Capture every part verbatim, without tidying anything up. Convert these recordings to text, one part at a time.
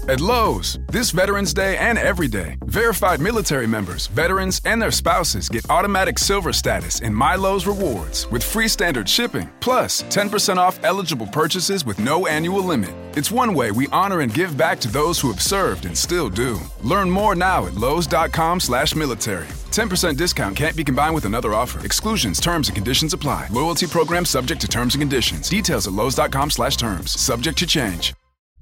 At Lowe's, this Veterans Day and every day, verified military members, veterans, and their spouses get automatic silver status in My Lowe's Rewards with free standard shipping, plus ten percent off eligible purchases with no annual limit. It's one way we honor and give back to those who have served and still do. Learn more now at lowes.com slash military. ten percent discount can't be combined with another offer. Exclusions, terms, and conditions apply. Loyalty program subject to terms and conditions. Details at lowes.com slash terms. Subject to change.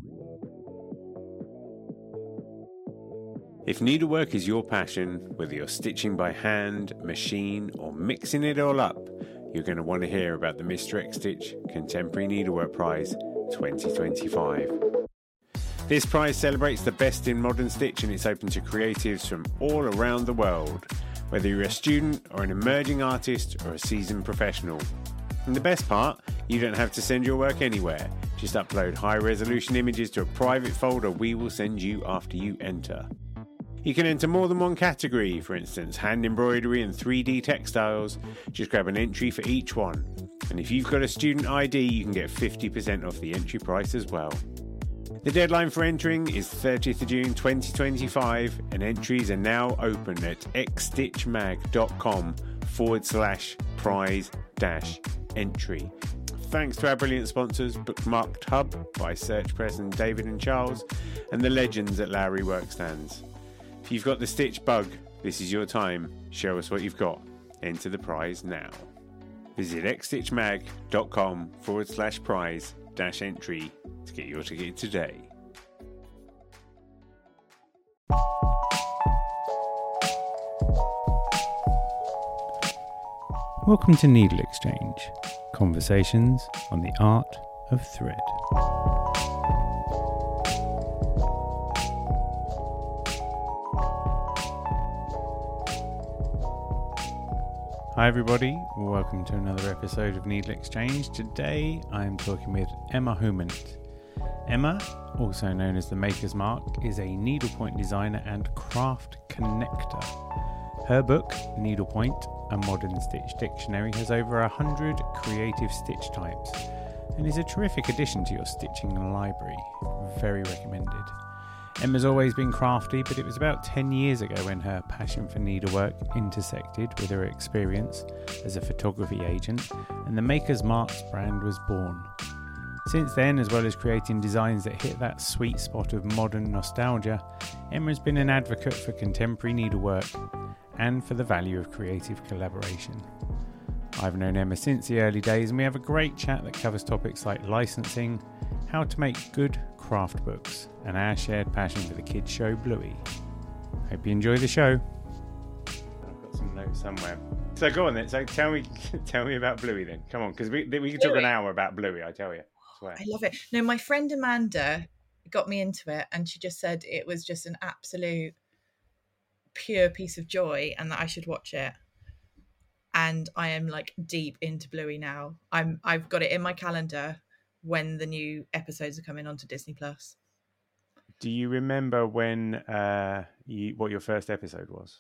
If needlework is your passion, whether you're stitching by hand, machine, or mixing it all up, you're going to want to hear about the Mister X Stitch Contemporary Needlework Prize twenty twenty-five. This prize celebrates the best in modern stitch, and it's open to creatives from all around the world, whether you're a student or an emerging artist or a seasoned professional. And the best part, you don't have to send your work anywhere. Just upload high-resolution images to a private folder we will send you after you enter. You can enter more than one category, for instance, hand embroidery and three D textiles. Just grab an entry for each one. And if you've got a student I D, you can get fifty percent off the entry price as well. The deadline for entering is thirtieth of June twenty twenty-five, and entries are now open at xstitchmag.com forward slash prize dash entry. Thanks to our brilliant sponsors, Bookmarked Hub by Search Press and David and Charles, and the legends at Lowry Workstands. If you've got the stitch bug, this is your time. Show us what you've got. Enter the prize now. Visit xstitchmag.com forward slash prize dash entry to get your ticket today. Welcome to Needle Exchange, conversations on the art of thread. Hi everybody, welcome to another episode of Needle Exchange. Today I'm talking with Emma Humant. Emma, also known as the Maker's Mark, is a needlepoint designer and craft connector. Her book, Needlepoint, a Modern Stitch Dictionary, has over a hundred creative stitch types and is a terrific addition to your stitching library. Very recommended. Emma's always been crafty, but it was about ten years ago when her passion for needlework intersected with her experience as a photography agent, and the Maker's Marks brand was born. Since then, as well as creating designs that hit that sweet spot of modern nostalgia, Emma's been an advocate for contemporary needlework and for the value of creative collaboration. I've known Emma since the early days, and we have a great chat that covers topics like licensing, how to make good craft books, and our shared passion for the kids show Bluey. Hope you enjoy the show. I've got some notes somewhere. So go on then. So tell me, tell me about Bluey then. Come on, because we we could talk an hour about Bluey. I tell you. I swear. I love it. No, my friend Amanda got me into it, and she just said it was just an absolute pure piece of joy, and that I should watch it. And I am like deep into Bluey now. I'm I've got it in my calendar when the new episodes are coming onto Disney Plus. Do you remember when uh you what your first episode was?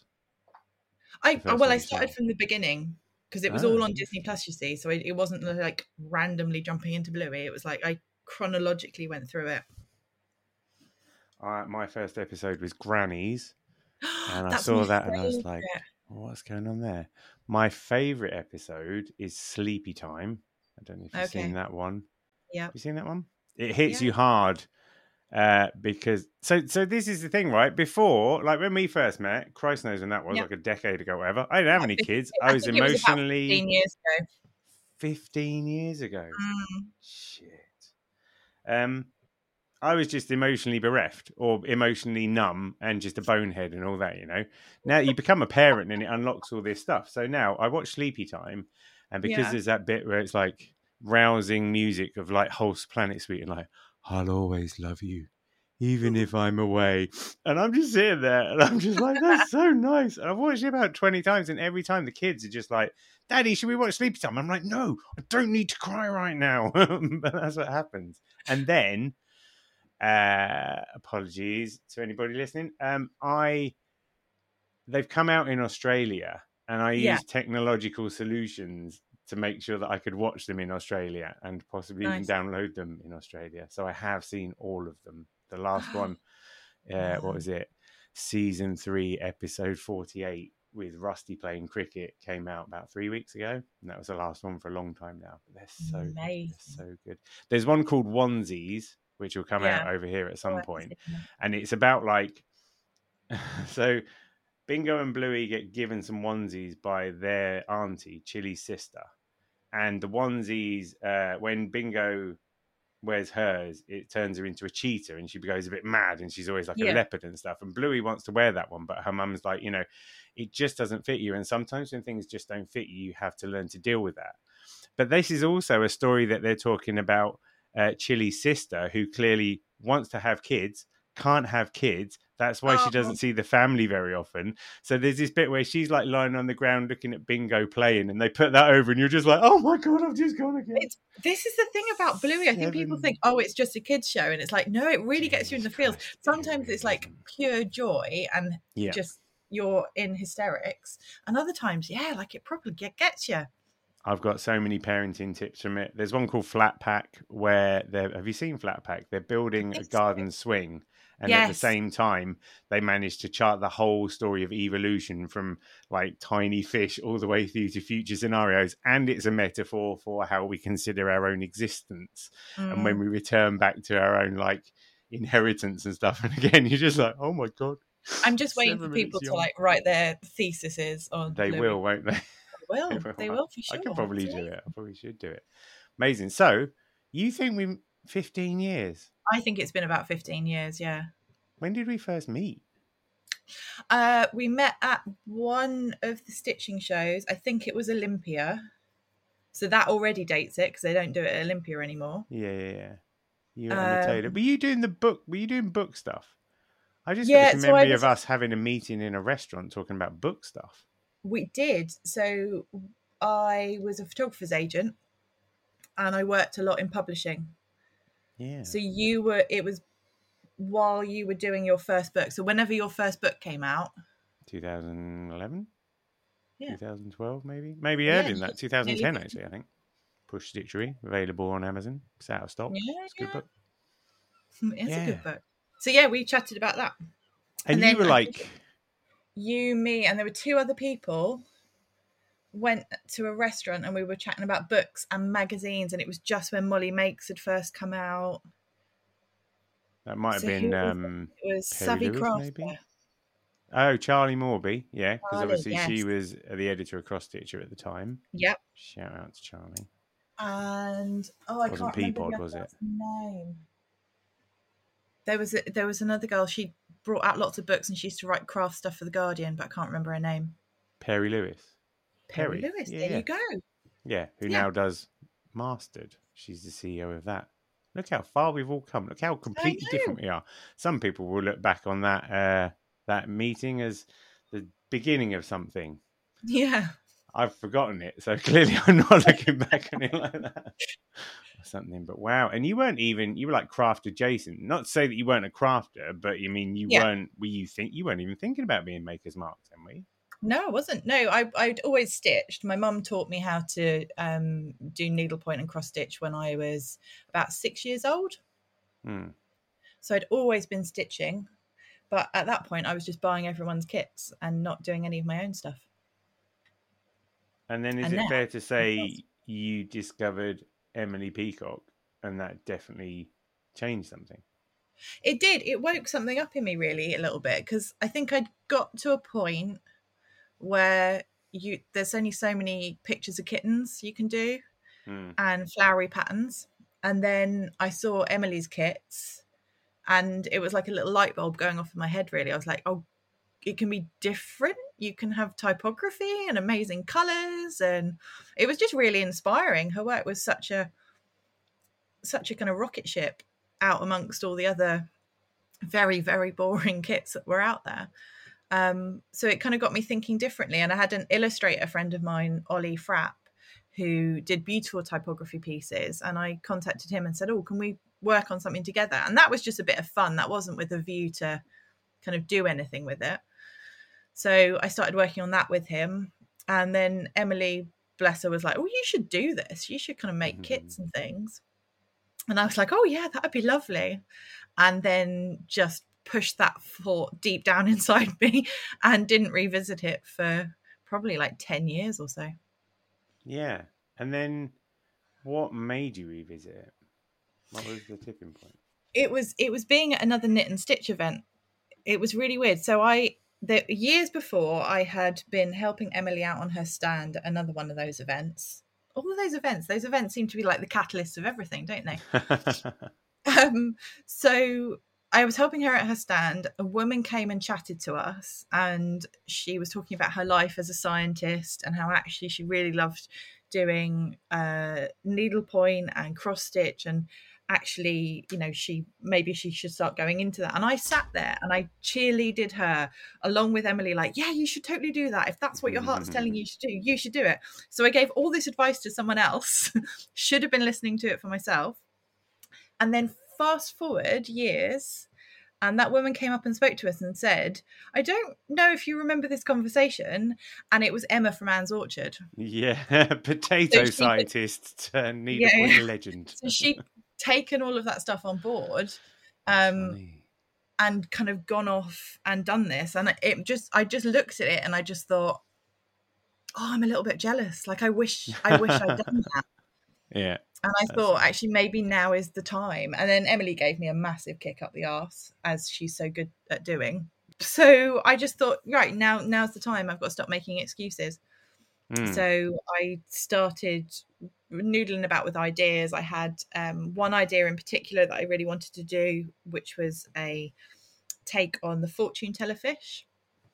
I well, I started from the beginning because it was oh. all on Disney Plus, you see. So it, it wasn't like randomly jumping into Bluey. It was like I chronologically went through it. Uh, my first episode was Granny's, and I saw that favorite. And I was like, oh, what's going on there? My favourite episode is Sleepy Time. I don't know if you've okay. seen that one. Yeah. You seen that one? It hits yeah. you hard uh, because so so this is the thing, right? Before, like when we first met, Christ knows when that was, yeah. like a decade ago, whatever. I didn't have any kids. I, I was emotionally was fifteen years ago. Fifteen years ago. Mm. Shit. Um, I was just emotionally bereft or emotionally numb and just a bonehead and all that, you know. Now you become a parent and it unlocks all this stuff. So now I watch Sleepy Time, and because yeah. there's that bit where it's like rousing music of like Hulse Planet Suite and like, I'll always love you, even if I'm away. And I'm just sitting there and I'm just like, that's so nice. And I've watched it about twenty times, and every time the kids are just like, Daddy, should we watch Sleepy Time? I'm like, no, I don't need to cry right now. But that's what happens. And then, uh, apologies to anybody listening. Um, I, they've come out in Australia, and I Yeah. use technological solutions to make sure that I could watch them in Australia and possibly Nice. even download them in Australia. So I have seen all of them. The last one, uh, what was it? Season three, episode forty-eight, with Rusty playing cricket, came out about three weeks ago, and that was the last one for a long time now. But they're so good. They're so good. There's one called Onesies, which will come Yeah. out over here at some Oh, point, yeah. and it's about like so. Bingo and Bluey get given some onesies by their auntie, Chili's sister. And the onesies, uh, when Bingo wears hers, it turns her into a cheetah and she goes a bit mad and she's always like Yeah. a leopard and stuff. And Bluey wants to wear that one, but her mum's like, you know, it just doesn't fit you. And sometimes when things just don't fit you, you have to learn to deal with that. But this is also a story that they're talking about uh, Chili's sister, who clearly wants to have kids, can't have kids. That's why Oh. she doesn't see the family very often. So there's this bit where she's like lying on the ground looking at Bingo playing, and they put that over, and you're just like, oh my God, I've just gone again. It's, this is the thing about Bluey. I think people Seven. think, oh, it's just a kids show, and it's like, no, it really gets you in the Jesus feels. Christ, it Sometimes really it's like doesn't. pure joy and Yeah. just you're in hysterics, and other times, yeah, like it probably get, gets you. I've got so many parenting tips from it. There's one called Flat Pack where they're, have you seen Flat Pack? They're building a Yes. garden swing. And at the Yes. same time, they managed to chart the whole story of evolution from like tiny fish all the way through to future scenarios. And it's a metaphor for how we consider our own existence. Mm. And when we return back to our own like inheritance and stuff. And again, you're just like, oh my God. I'm just waiting Seven for people minutes to young. like write their theses on They Bluey. will, won't they? They will. They will. They will for sure. I could probably It's do amazing. it. I probably should do it. Amazing. So, you think we fifteen years? I think it's been about fifteen years, yeah. When did we first meet? Uh, we met at one of the stitching shows. I think it was Olympia. So that already dates it because they don't do it at Olympia anymore. Yeah, yeah, yeah. You and Emma Taylor. Um, Were you doing the book? Were you doing book stuff? I just Yeah, got this so I memory was- of us having a meeting in a restaurant talking about book stuff. We did. So I was a photographer's agent and I worked a lot in publishing. Yeah. So you were, it was while you were doing your first book. So whenever your first book came out, twenty eleven? Yeah. twenty twelve, maybe? Maybe Yeah, earlier than that. twenty ten, nearly. actually, I think. Push Stitchery, available on Amazon. It's out of stock. yeah, It's a good yeah. book. It's Yeah. a good book. So yeah, we chatted about that. And, And you then were I like, You, me, and there were two other people went to a restaurant and we were chatting about books and magazines, and it was just when Molly Makes had first come out. that might have So been who was it? um, It was Perry Savvy Lewis, Crafter. maybe? Oh, Charlie Morby, yeah, because Charlie, obviously she yes. was the editor of Cross Stitcher at the time. Yep. Shout out to Charlie. And oh, I Wasn't can't remember Peapod, the other was it? girl's name. There was a, there was another girl. She brought out lots of books and she used to write craft stuff for the Guardian, but I can't remember her name. Perry Lewis. Perry, Perry, Lewis. yeah, there yeah. you go. Yeah, who Yeah. now does Mastered. She's the C E O of that. Look how far we've all come. Look how completely know. different we are. Some people will look back on that uh, that meeting as the beginning of something. Yeah. I've forgotten it, so clearly I'm not looking back on it like that. Or something, but wow. And you weren't even, you were like craft adjacent. Not to say that you weren't a crafter, but you mean you Yeah. weren't, were you think, you weren't even thinking about being Maker's Mark then, were you? No, I wasn't. No, I, I'd always stitched. My mum taught me how to um, do needlepoint and cross stitch when I was about six years old. Hmm. So I'd always been stitching. But at that point, I was just buying everyone's kits and not doing any of my own stuff. And then is And it now- fair to say you discovered Emily Peacock and that definitely changed something? It did. It woke something up in me really a little bit because I think I'd got to a point where you there's only so many pictures of kittens you can do Hmm. and flowery patterns. And then I saw Emily's kits and it was like a little light bulb going off in my head really. I was like, oh, it can be different. You can have typography and amazing colours, and it was just really inspiring. Her work was such a such a kind of rocket ship out amongst all the other very, very boring kits that were out there. Um, so it kind of got me thinking differently. And I had an illustrator friend of mine, Ollie Frapp, who did beautiful typography pieces. And I contacted him and said, oh, can we work on something together? And that was just a bit of fun. That wasn't with a view to kind of do anything with it. So I started working on that with him. And then Emily, bless her, was like, oh, you should do this. You should kind of make Mhm. kits and things. And I was like, oh, yeah, that'd be lovely. and then just pushed that thought deep down inside me and didn't revisit it for probably like ten years or so. Yeah. And then what made you revisit it? What was the tipping point? It was it was being at another Knit and Stitch event. It was really weird. So I the years before I had been helping Emily out on her stand at another one of those events. All of those events, those events seem to be like the catalyst of everything, don't they? um, so I was helping her at her stand. A woman came and chatted to us, and she was talking about her life as a scientist and how actually she really loved doing uh, needlepoint and cross stitch, and actually, you know, she maybe she should start going into that. And I sat there and I cheerleaded her along with Emily, like, yeah, you should totally do that. If that's what your heart's telling you to do, you should do it. So I gave all this advice to someone else, should have been listening to it for myself. And then fast forward years, and that woman came up and spoke to us and said, I don't know if you remember this conversation. And it was Emma from Anne's Orchard. Yeah, potato so scientist turned needlepoint yeah, yeah. legend. So she'd taken all of that stuff on board um, and kind of gone off and done this. And it just, I just looked at it and I just thought, oh, I'm a little bit jealous. Like, I wish, I wish I'd done that. Yeah. And I thought, nice. Actually, maybe now is the time. And then Emily gave me a massive kick up the arse, as she's so good at doing. So I just thought, right, now now's the time. I've got to stop making excuses. Mm. So I started noodling about with ideas. I had um, one idea in particular that I really wanted to do, which was a take on the fortune teller fish.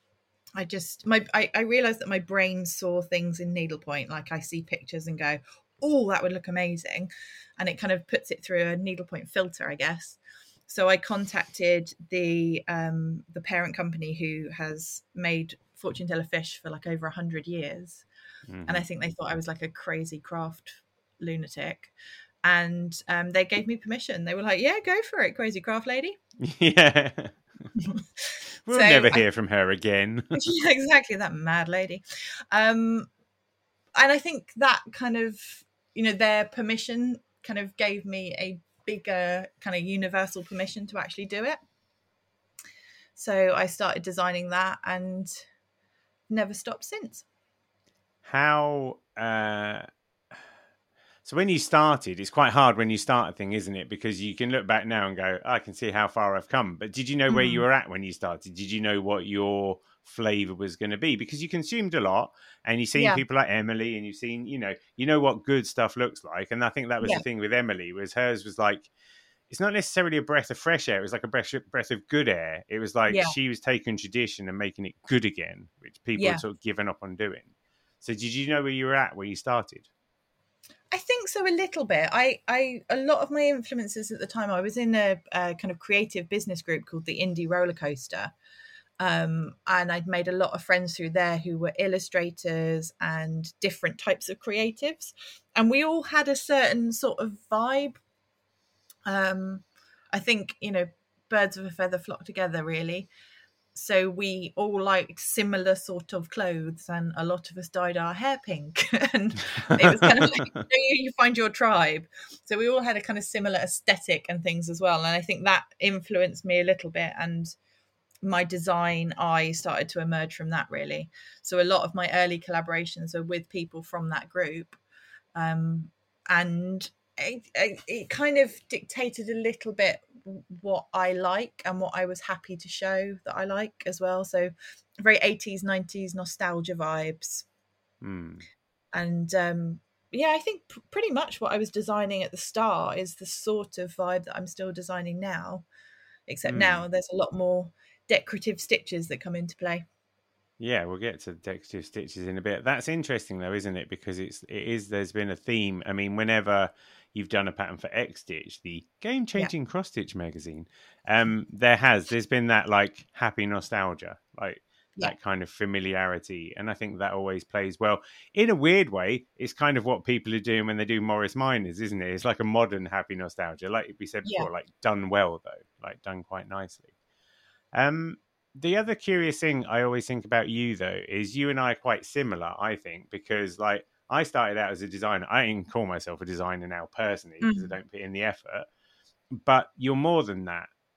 I just, my, I, I realized that my brain saw things in needlepoint. Like, I see pictures and go, oh, that would look amazing. And it kind of puts it through a needlepoint filter, I guess. So I contacted the um, the parent company who has made fortune teller fish for like over a hundred years. Mm-hmm. And I think they thought I was like a crazy craft lunatic. And um, they gave me permission. They were like, yeah, go for it, crazy craft lady. Yeah. We'll so never hear I, from her again. Yeah, exactly, that mad lady. Um, and I think that kind of, you know, their permission kind of gave me a bigger kind of universal permission to actually do it. So I started designing that and never stopped since. How, uh, so when you started, it's quite hard when you start a thing, isn't it? Because you can look back now and go, oh, I can see how far I've come. But did you know where mm. you were at when you started? Did you know what your flavor was going to be? Because you consumed a lot and you've seen yeah. people like Emily and you've seen, you know, you know what good stuff looks like. And I think that was yeah. the thing with Emily, was hers was like, it's not necessarily a breath of fresh air. It was like a breath, breath of good air. It was like yeah. she was taking tradition and making it good again, which people yeah. had sort of given up on doing. So did you know where you were at when you started? I think so, a little bit. I, I, a lot of my influences at the time, I was in a, a kind of creative business group called the Indie Roller Coaster. Um, and I'd made a lot of friends through there who were illustrators and different types of creatives. And we all had a certain sort of vibe. Um, I think, you know, birds of a feather flock together, really. So we all liked similar sort of clothes, and a lot of us dyed our hair pink. And it was kind of like, you know, you find your tribe. So we all had a kind of similar aesthetic and things as well. And I think that influenced me a little bit. And my design eye started to emerge from that, really. So a lot of my early collaborations are with people from that group. Um, and it, it, it kind of dictated a little bit what I like and what I was happy to show that I like as well. So very eighties, nineties nostalgia vibes. Mm. And um, yeah, I think p- pretty much what I was designing at the start is the sort of vibe that I'm still designing now, except mm. now there's a lot more decorative stitches that come into play. Yeah, we'll get to decorative stitches in a bit. That's interesting though, isn't it? Because it's it is there's been a theme. I mean, whenever you've done a pattern for X Stitch, the game-changing yeah. cross stitch magazine, um, there has there's been that like happy nostalgia, like yeah. that kind of familiarity, and I think that always plays well. In a weird way, it's kind of what people are doing when they do Morris Minors, isn't it? It's like a modern happy nostalgia, like we said before, yeah. like done well though, like done quite nicely. Um. The other curious thing I always think about you, though, is you and I are quite similar, I think, because like I started out as a designer. I didn't call myself a designer now personally because mm. I don't put in the effort. But you're more than that.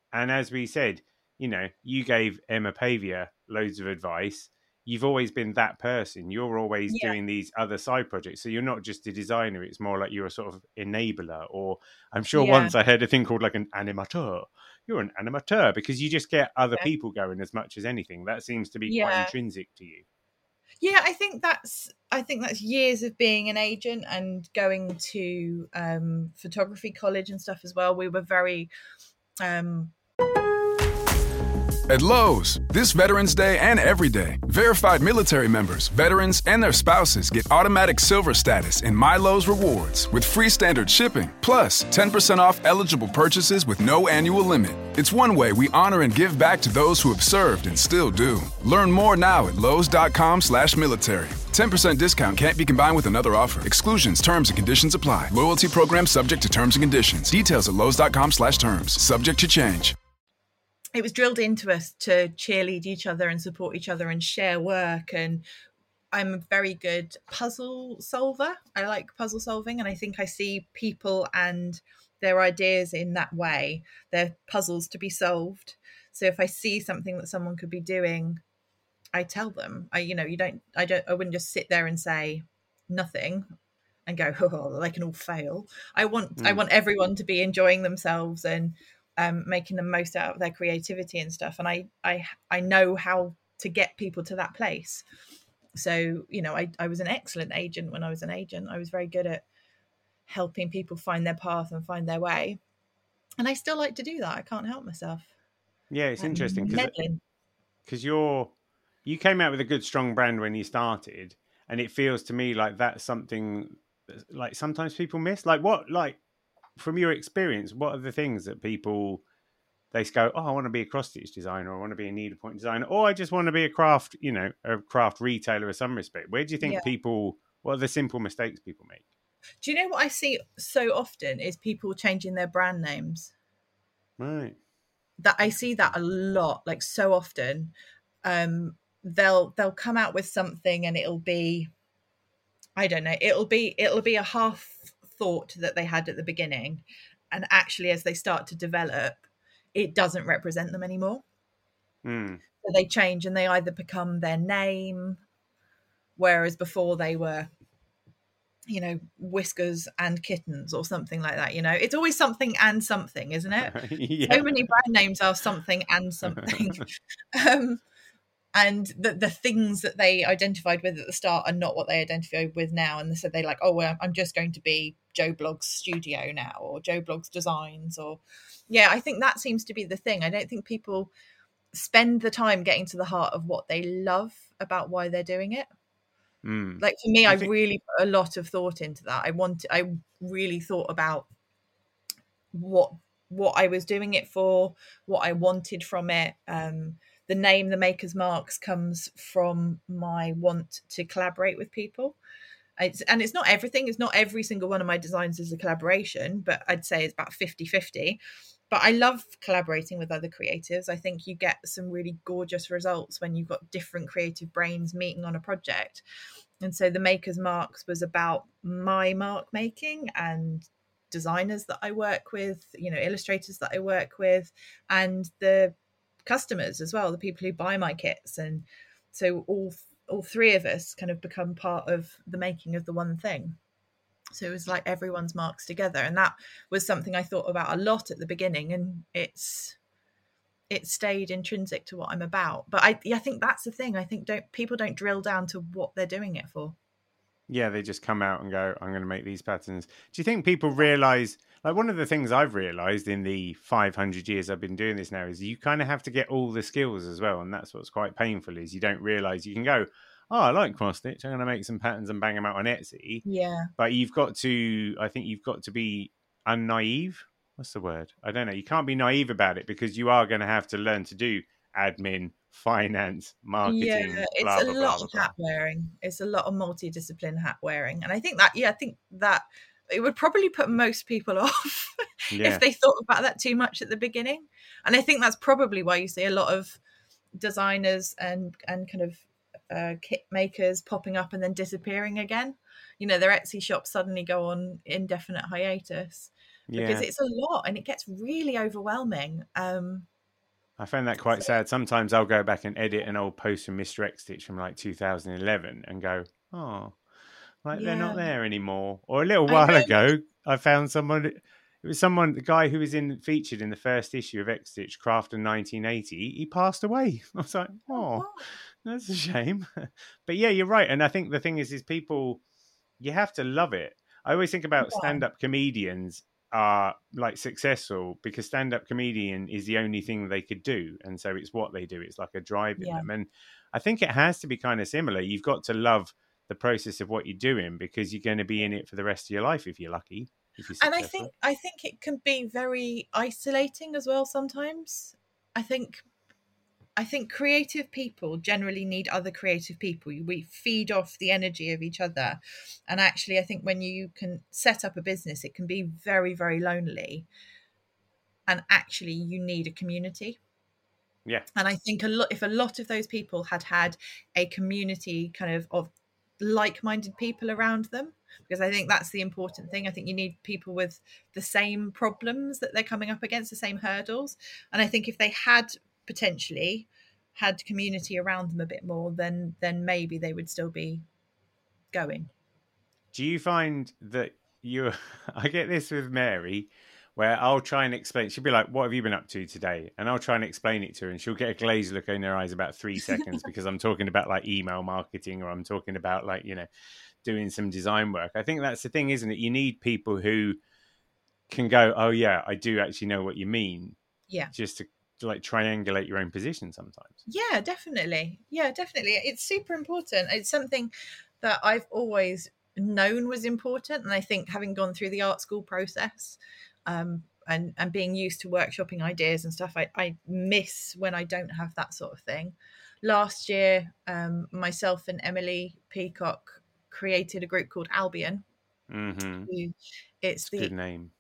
And as we said, you know, you gave Emma Pavia loads of advice. You've always been that person. You're always Yeah. doing these other side projects. So you're not just a designer. It's more like you're a sort of enabler. Or I'm sure Yeah. once I heard a thing called like an animateur. You're an animateur because you just get other Yeah. people going as much as anything. That seems to be quite Yeah. intrinsic to you. Yeah, I think that's I think that's years of being an agent and going to um, photography college and stuff as well. We were very um, At Lowe's, this Veterans Day and every day, verified military members, veterans, and their spouses get automatic silver status in My Lowe's Rewards with free standard shipping, plus ten percent off eligible purchases with no annual limit. It's one way we honor and give back to those who have served and still do. Learn more now at lowes.com slash military. ten percent discount can't be combined with another offer. Exclusions, terms, and conditions apply. Loyalty program subject to terms and conditions. Details at lowes.com slash terms. Subject to change. It was drilled into us to cheerlead each other and support each other and share work. And I'm a very good puzzle solver. I like puzzle solving, and I think I see people and their ideas in that way. They're puzzles to be solved. So if I see something that someone could be doing, I tell them. I, you know, you don't. I don't. I wouldn't just sit there and say nothing and go, oh, they can all fail. I want. Mm. I want everyone to be enjoying themselves and um, making the most out of their creativity and stuff. And I, I, I know how to get people to that place. So, you know, I, I was an excellent agent when I was an agent. I was very good at helping people find their path and find their way. And I still like to do that. I can't help myself. Yeah, it's um, interesting because you're you came out with a good, strong brand when you started, and it feels to me like that's something like sometimes people miss. Like what, like from your experience, what are the things that people they go, oh, I want to be a cross stitch designer, or I want to be a needlepoint designer, or I just want to be a craft, you know, a craft retailer in some respect. Where do you think yeah. people? What are the simple mistakes people make? Do you know what I see so often is people changing their brand names? Right. That I see that a lot, like so often. Um, they'll they'll come out with something and it'll be, I don't know, it'll be it'll be a half thought that they had at the beginning, and actually as they start to develop, it doesn't represent them anymore. Mm. So they change and they either become their name, whereas before they were, you know, whiskers and kittens or something like that. You know, it's always something and something, isn't it? Yeah. So many brand names are something and something. um, and the, the things that they identified with at the start are not what they identify with now. And so they're like, oh, well, I'm just going to be Joe Bloggs Studio now, or Joe Bloggs Designs, or yeah, I think that seems to be the thing. I don't think people spend the time getting to the heart of what they love about why they're doing it. Mm. Like for me, I, I think... really put a lot of thought into that. I wanted, I really thought about what what I was doing it for, what I wanted from it. Um, the name, the Maker's Marks, comes from my want to collaborate with people. It's, and it's not everything. It's not every single one of my designs is a collaboration, but I'd say it's about fifty-fifty. But I love collaborating with other creatives. I think you get some really gorgeous results when you've got different creative brains meeting on a project. And so the Maker's Marks was about my mark making and designers that I work with, you know, illustrators that I work with, and the customers as well, the people who buy my kits. And so all all three of us kind of become part of the making of the one thing. So it was like everyone's marks together. And that was something I thought about a lot at the beginning, and it's it stayed intrinsic to what I'm about. But I, I think that's the thing. I think don't people don't drill down to what they're doing it for. Yeah, they just come out and go, I'm going to make these patterns. Do you think people realize, like one of the things I've realized in the five hundred years I've been doing this now is you kind of have to get all the skills as well. And that's what's quite painful is you don't realize you can go, oh, I like cross stitch. I'm going to make some patterns and bang them out on Etsy. Yeah. But you've got to, I think you've got to be unnaive. What's the word? I don't know. You can't be naive about it because you are going to have to learn to do admin, finance, marketing. Yeah, it's blah, a blah, lot blah, of blah, hat wearing. It's a lot of multidiscipline hat wearing. And I think that, yeah, I think that it would probably put most people off yeah. if they thought about that too much at the beginning. And I think that's probably why you see a lot of designers and, and kind of uh, kit makers popping up and then disappearing again. You know, their Etsy shops suddenly go on indefinite hiatus. because Yeah. it's a lot and it gets really overwhelming. Um, I found that quite so, sad. Sometimes I'll go back and edit an old post from Mister X Stitch from like two thousand eleven and go, oh, like they're not yeah, there anymore. Or a little I while know. ago, I found someone. It was someone, the guy who was in featured in the first issue of X Stitch, Crafton nineteen eighty. He passed away. I was like, Oh, oh, God. that's a shame. But yeah, you're right. And I think the thing is, is people, you have to love it. I always think about Yeah. stand-up comedians are like successful because stand-up comedian is the only thing they could do, and so it's what they do. It's like a drive in Yeah. them, and I think it has to be kind of similar. You've got to love the process of what you're doing because you're going to be in it for the rest of your life if you're lucky. If you're And successful. I think I think it can be very isolating as well sometimes. I think I think creative people generally need other creative people. We feed off the energy of each other. And actually, I think when you can set up a business, it can be very, very lonely. And actually, you need a community. Yeah. And I think a lot, if a lot of those people had had a community kind of of like-minded people around them, because I think that's the important thing. I think you need people with the same problems that they're coming up against, the same hurdles. And I think if they had potentially had community around them a bit more, then then maybe they would still be going. Do you find that you? I get this with Mary, where I'll try and explain. She'll be like, "What have you been up to today?" And I'll try and explain it to her, and she'll get a glazed look in her eyes about three seconds because I'm talking about like email marketing, or I'm talking about like you know doing some design work. I think that's the thing, isn't it? You need people who can go, "Oh yeah, I do actually know what you mean." Yeah. Just to, to like triangulate your own position sometimes. Yeah, definitely. Yeah, definitely. It's super important. It's something that I've always known was important. And I think having gone through the art school process um, and, and being used to workshopping ideas and stuff, I, I miss when I don't have that sort of thing. Last year, um, myself and Emily Peacock created a group called Albion. Mm-hmm. It's, it's the a good name.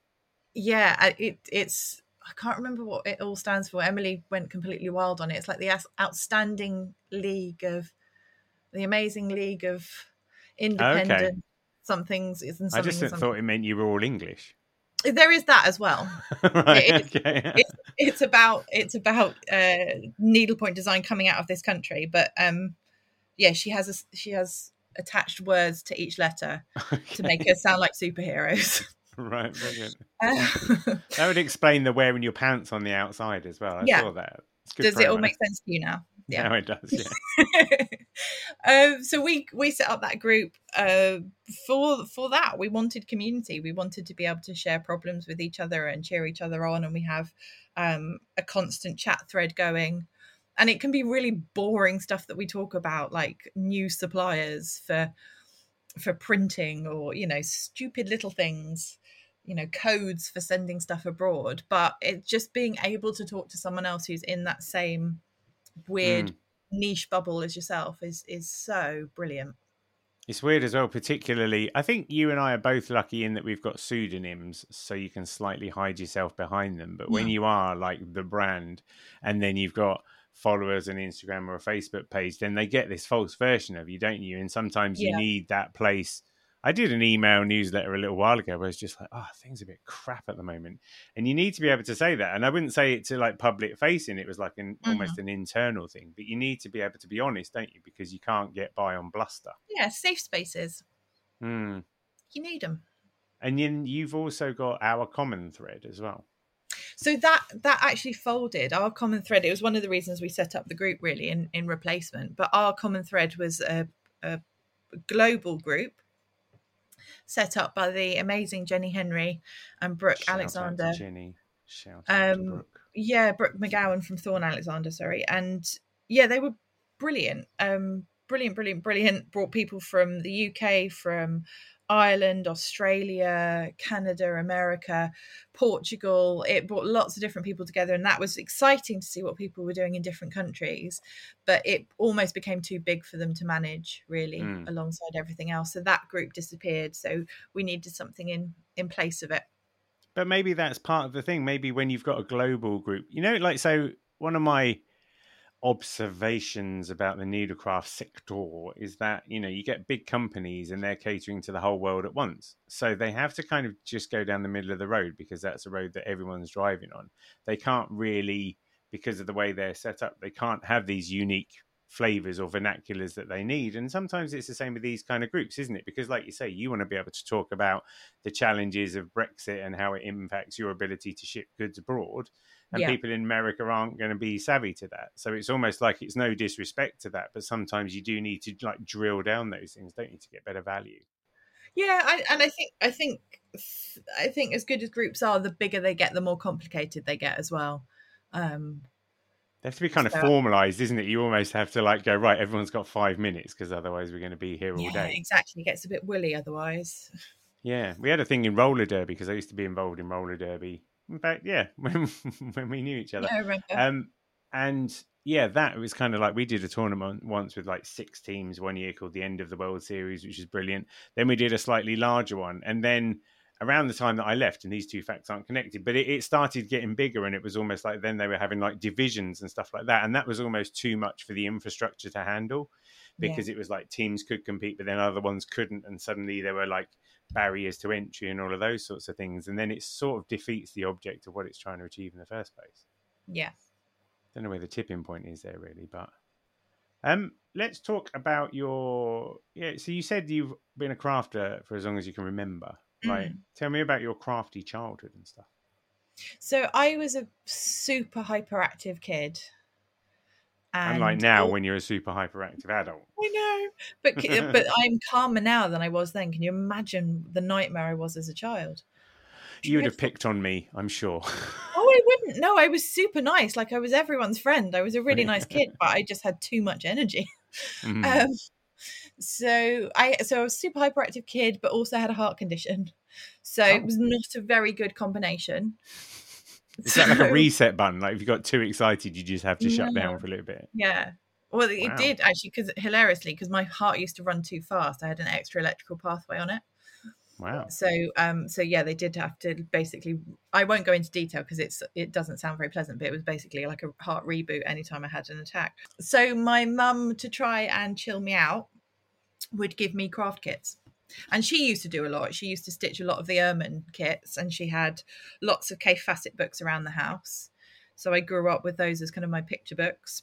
Yeah, it it's I can't remember what it all stands for. Emily went completely wild on it. It's like the Outstanding League of the Amazing League of Independent Okay. somethings. Something, I just something. thought it meant you were all English. There is that as well. Right, it, okay. it's, it's about it's about uh, needlepoint design coming out of this country, but um, yeah, she has a, she has attached words to each letter Okay. to make her sound like superheroes. Right, brilliant. Uh, That would explain the wearing your pants on the outside as well. I Yeah. saw that. It's good Does promo. it all make sense to you now? Yeah. Now it does, yeah. um, so we we set up that group uh, for for that. We wanted community. We wanted to be able to share problems with each other and cheer each other on. And we have um, a constant chat thread going. And it can be really boring stuff that we talk about, like new suppliers for for printing, or you know, stupid little things, you know, codes for sending stuff abroad. But it's just being able to talk to someone else who's in that same weird Mm. niche bubble as yourself is is so brilliant. It's weird as well, particularly. I think you and I are both lucky in that we've got pseudonyms, so you can slightly hide yourself behind them. But when Mm. you are like the brand, and then you've got followers on Instagram or a Facebook page, then they get this false version of you, don't you? And sometimes you Yeah. need that place. I did an email newsletter a little while ago where it's just like, oh, things are a bit crap at the moment. And you need to be able to say that. And I wouldn't say it to like public facing. It was like an Mhm. almost an internal thing. But you need to be able to be honest, don't you? Because you can't get by on bluster. Yeah, safe spaces. Mm. You need them. And then you've also got our common thread as well. So that that actually folded. Our common thread, it was one of the reasons we set up the group really in, in replacement. But our common thread was a, a global group set up by the amazing Jenny Henry and Brooke Shout Alexander. Out to Jenny. Shout out Um, to Brooke. Yeah, Brooke McGowan from Thorn Alexander, sorry. And yeah, they were brilliant. Um, brilliant, brilliant, brilliant. Brought people from the U K, from Ireland, Australia, Canada, America, Portugal. It brought lots of different people together, and that was exciting to see what people were doing in different countries. But it almost became too big for them to manage, really, Mm. alongside everything else. So that group disappeared. So we needed something in in place of it. But maybe that's part of the thing. Maybe when you've got a global group, you know, like, so one of my, observations about the needlecraft sector is that, you know, you get big companies and they're catering to the whole world at once. So they have to kind of just go down the middle of the road because that's a road that everyone's driving on. They can't really, because of the way they're set up, they can't have these unique flavors or vernaculars that they need. And sometimes it's the same with these kind of groups, isn't it? Because like you say, you want to be able to talk about the challenges of Brexit and how it impacts your ability to ship goods abroad. And Yeah. people in America aren't going to be savvy to that. So it's almost like it's no disrespect to that, but sometimes you do need to like drill down those things, don't you, to get better value. Yeah, I, and I think I think I think as good as groups are, the bigger they get, the more complicated they get as well. Um, They have to be kind of So- formalized, isn't it? You almost have to like go, right, everyone's got five minutes because otherwise we're going to be here all yeah, day. exactly. It gets a bit woolly otherwise. Yeah, we had a thing in roller derby because I used to be involved in roller derby. In fact, yeah, when when we knew each other. Yeah, I remember. Um, and yeah, that was kind of like we did a tournament once with like six teams one year called the End of the World Series, which is brilliant. Then we did a slightly larger one, and then around the time that I left, and these two facts aren't connected, but it, it started getting bigger, and it was almost like then they were having like divisions and stuff like that, and that was almost too much for the infrastructure to handle because Yeah. it was like teams could compete, but then other ones couldn't, and suddenly there were like barriers to entry and all of those sorts of things, and then it sort of defeats the object of what it's trying to achieve in the first place. Yeah. Don't know where the tipping point is there really, but um let's talk about your yeah so you said you've been a crafter for as long as you can remember, right? Mm. Tell me about your crafty childhood and stuff. So I was a super hyperactive kid. And Unlike now all- when you're a super hyperactive adult. I know, but but I'm calmer now than I was then. Can you imagine the nightmare I was as a child? You would have Dreadful. picked on me, I'm sure. Oh, I wouldn't. No, I was super nice. Like I was everyone's friend. I was a really nice kid, but I just had too much energy. Mhm. Um, so I so I was a super hyperactive kid, but also had a heart condition. So Oh. it was not a very good combination. Is that like a So- reset button? Like if you got too excited, you just have to shut No. down for a little bit. Yeah. Well, it Wow. did actually, because hilariously, because my heart used to run too fast. I had an extra electrical pathway on it. Wow. So, um, so yeah, they did have to basically. I won't go into detail because it's it doesn't sound very pleasant, but it was basically like a heart reboot anytime I had an attack. So my mum, to try and chill me out, would give me craft kits. And she used to do a lot. She used to stitch a lot of the ermine kits, and she had lots of Kay Fassett books around the house. So I grew up with those as kind of my picture books.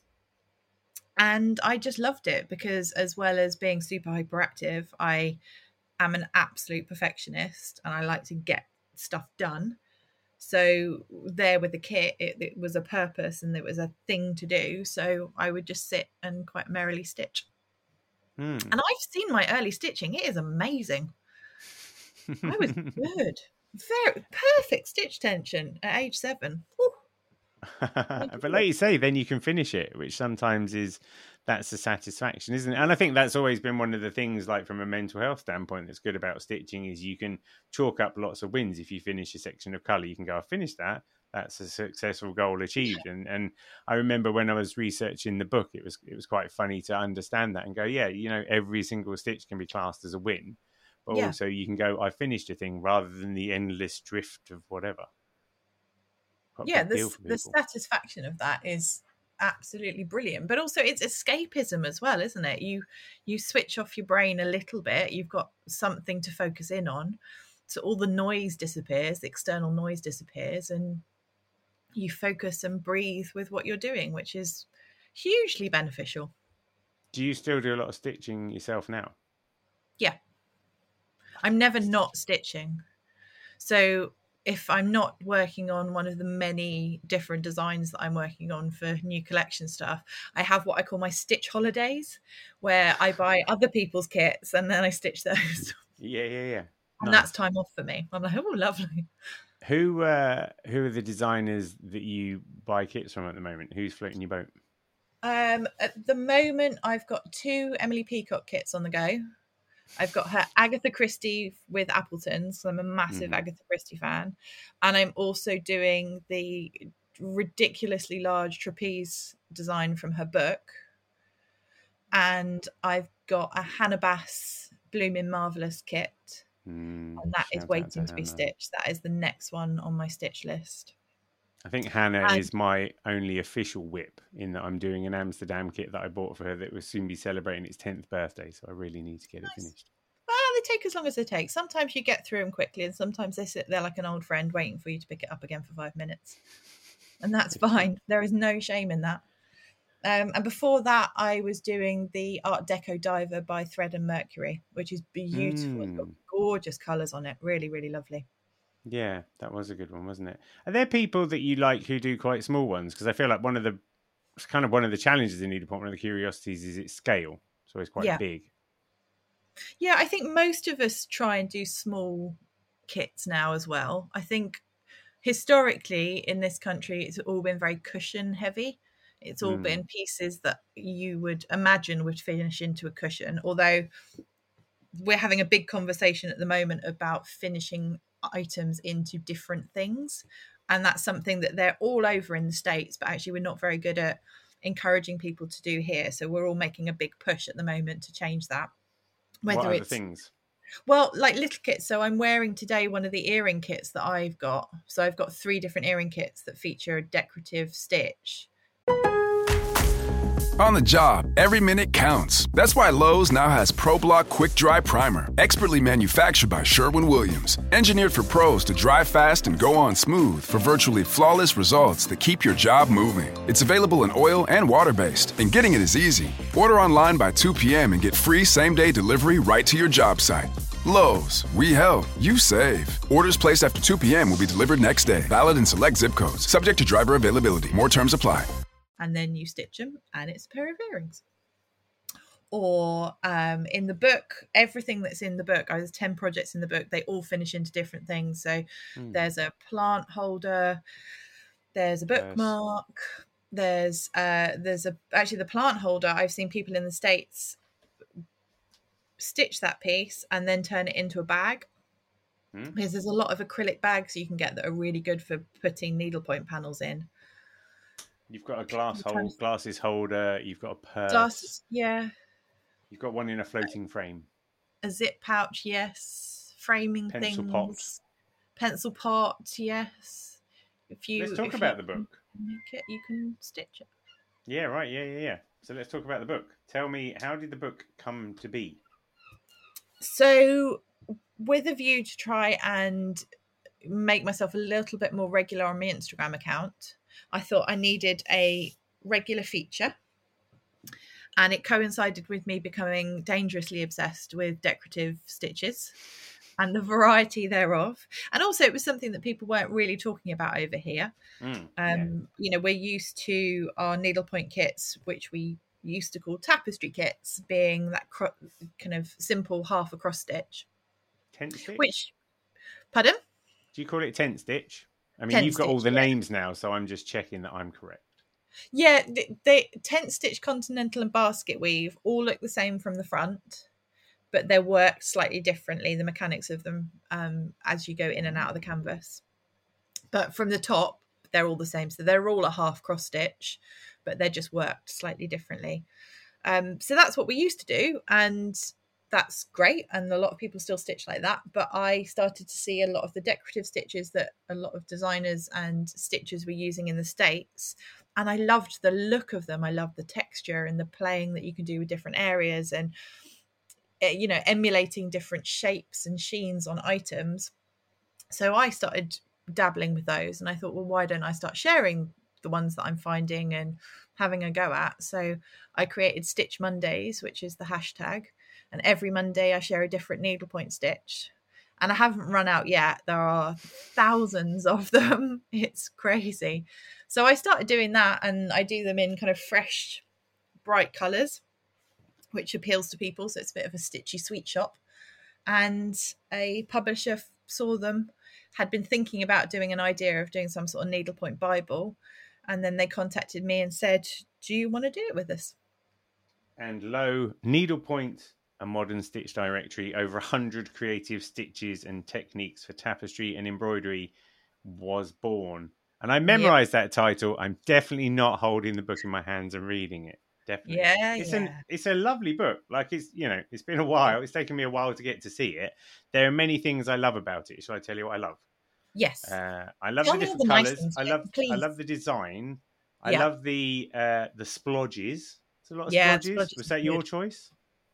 And I just loved it because, as well as being super hyperactive, I am an absolute perfectionist and I like to get stuff done. So there with the kit, it, it was a purpose and it was a thing to do. So I would just sit and quite merrily stitch. Hmm. And I've seen my early stitching. It is amazing. I was good. Very perfect stitch tension at age seven. Whew. But like you say, then you can finish it, which sometimes is that's the satisfaction, isn't it? And I think that's always been one of the things, like from a mental health standpoint, that's good about stitching is you can chalk up lots of wins. If you finish a section of colour, you can go, I finished that. That's a successful goal achieved. And and I remember when I was researching the book, it was it was quite funny to understand that and go, yeah, you know, every single stitch can be classed as a win, but Yeah. also you can go, I finished a thing rather than the endless drift of whatever. Quite a Yeah, big the, deal for the people. satisfaction of that is absolutely brilliant, but also it's escapism as well, isn't it? You you switch off your brain a little bit, you've got something to focus in on, so all the noise disappears, the external noise disappears, and you focus and breathe with what you're doing, which is hugely beneficial. Do you still do a lot of stitching yourself now? Yeah, I'm never not stitching. So if I'm not working on one of the many different designs that I'm working on for new collection stuff, I have what I call my stitch holidays, where I buy other people's kits and then I stitch those. Yeah, yeah, yeah. And Nice. that's time off for me. I'm like, oh, lovely. Who uh, who are the designers that you buy kits from at the moment? Who's floating your boat? Um, at the moment, I've got two Emily Peacock kits on the go. I've got her Agatha Christie with Appleton, so I'm a massive Mhm. Agatha Christie fan. And I'm also doing the ridiculously large trapeze design from her book. And I've got a Hannah Bass Blooming Marvellous kit. Mm, And that shout is out waiting to be Hannah. stitched. That is the next one on my stitch list. I think Hannah And- is my only official whip in that I'm doing an Amsterdam kit that I bought for her that will soon be celebrating its tenth birthday. So I really need to get Nice. it finished. Well, they take as long as they take. Sometimes you get through them quickly, and sometimes they sit there like an old friend waiting for you to pick it up again for five minutes. And that's fine. There is no shame in that. Um, and before that, I was doing the Art Deco Diver by Thread and Mercury, which is beautiful. It's got Mm. gorgeous colours on it. Really, really lovely. Yeah, that was a good one, wasn't it? Are there people that you like who do quite small ones? Because I feel like one of the it's kind of one of the challenges in Needlepoint, one of the curiosities is its scale. So it's quite Yeah. big. Yeah, I think most of us try and do small kits now as well. I think historically in this country, it's all been very cushion heavy. It's all Mm. been pieces that you would imagine would finish into a cushion, although we're having a big conversation at the moment about finishing items into different things. And that's something that they're all over in the States, but actually we're not very good at encouraging people to do here. So we're all making a big push at the moment to change that. Whether What are the it's things? well, like little kits. So I'm wearing today one of the earring kits that I've got. So I've got three different earring kits that feature a decorative stitch. On the job, every minute counts. That's why Lowe's now has ProBlock Quick Dry Primer, expertly manufactured by Sherwin-Williams. Engineered for pros to dry fast and go on smooth for virtually flawless results that keep your job moving. It's available in oil and water-based, and getting it is easy. Order online by two p.m. and get free same-day delivery right to your job site. Lowe's, we help, you save. Orders placed after two p.m. will be delivered next day. Valid in select zip codes. Subject to driver availability. More terms apply. And then you stitch them and it's a pair of earrings. Or um, in the book, everything that's in the book, oh, there's ten projects in the book, they all finish into different things. So Mm. there's a plant holder, there's a bookmark, there's uh, there's a actually the plant holder. I've seen people in the States stitch that piece and then turn it into a bag. Mm. Because there's a lot of acrylic bags you can get that are really good for putting needlepoint panels in. You've got a glass Sometimes- hold, glasses holder. You've got a purse. Glasses, yeah. You've got one in a floating frame. A zip pouch, yes. Framing Pencil things. pot. Pencil pot, yes. If you Let's talk if about you the book. can make it, you can stitch it. Yeah, right. Yeah, yeah, yeah. So let's talk about the book. Tell me, how did the book come to be? So, with a view to try and make myself a little bit more regular on my Instagram account, I thought I needed a regular feature. And it coincided with me becoming dangerously obsessed with decorative stitches and the variety thereof. And also it was something that people weren't really talking about over here. Mm, Um, yeah. You know, we're used to our needlepoint kits, which we used to call tapestry kits, being that cro- kind of simple half a cross stitch. Tent stitch? Which, pardon? Do you call it tent stitch? I mean, Tent you've got all stitch, the yeah. names now, so I'm just checking that I'm correct. Yeah, they, they tent stitch, continental and basket weave all look the same from the front, but they're worked slightly differently, the mechanics of them, um, as you go in and out of the canvas. But from the top, they're all the same. So they're all a half cross stitch, but they're just worked slightly differently. Um, so that's what we used to do. And that's great. And a lot of people still stitch like that. But I started to see a lot of the decorative stitches that a lot of designers and stitchers were using in the States. And I loved the look of them. I loved the texture and the playing that you can do with different areas and, you know, emulating different shapes and sheens on items. So I started dabbling with those and I thought, well, why don't I start sharing the ones that I'm finding and having a go at? So I created Stitch Mondays, which is the hashtag. And every Monday I share a different needlepoint stitch. And I haven't run out yet. There are thousands of them. It's crazy. So I started doing that and I do them in kind of fresh, bright colours, which appeals to people. So it's a bit of a stitchy sweet shop. And a publisher saw them, had been thinking about doing an idea of doing some sort of needlepoint Bible. And then they contacted me and said, do you want to do it with us? And lo, Needlepoint, a modern stitch directory, over one hundred creative stitches and techniques for tapestry and embroidery was born. And I memorized yep. that title. I'm definitely not holding the book in my hands and reading it. Definitely. Yeah, it's yeah. An, it's a lovely book. Like, it's, you know, it's been a while. It's taken me a while to get to see it. There are many things I love about it. Shall I tell you what I love? Yes. Uh, I love Tell the me all different the nice colours. things, I love, I please. love the design. I Yeah. love the uh, the splodges. It's a lot of Yeah, splodges. splodges Was are that your good. choice?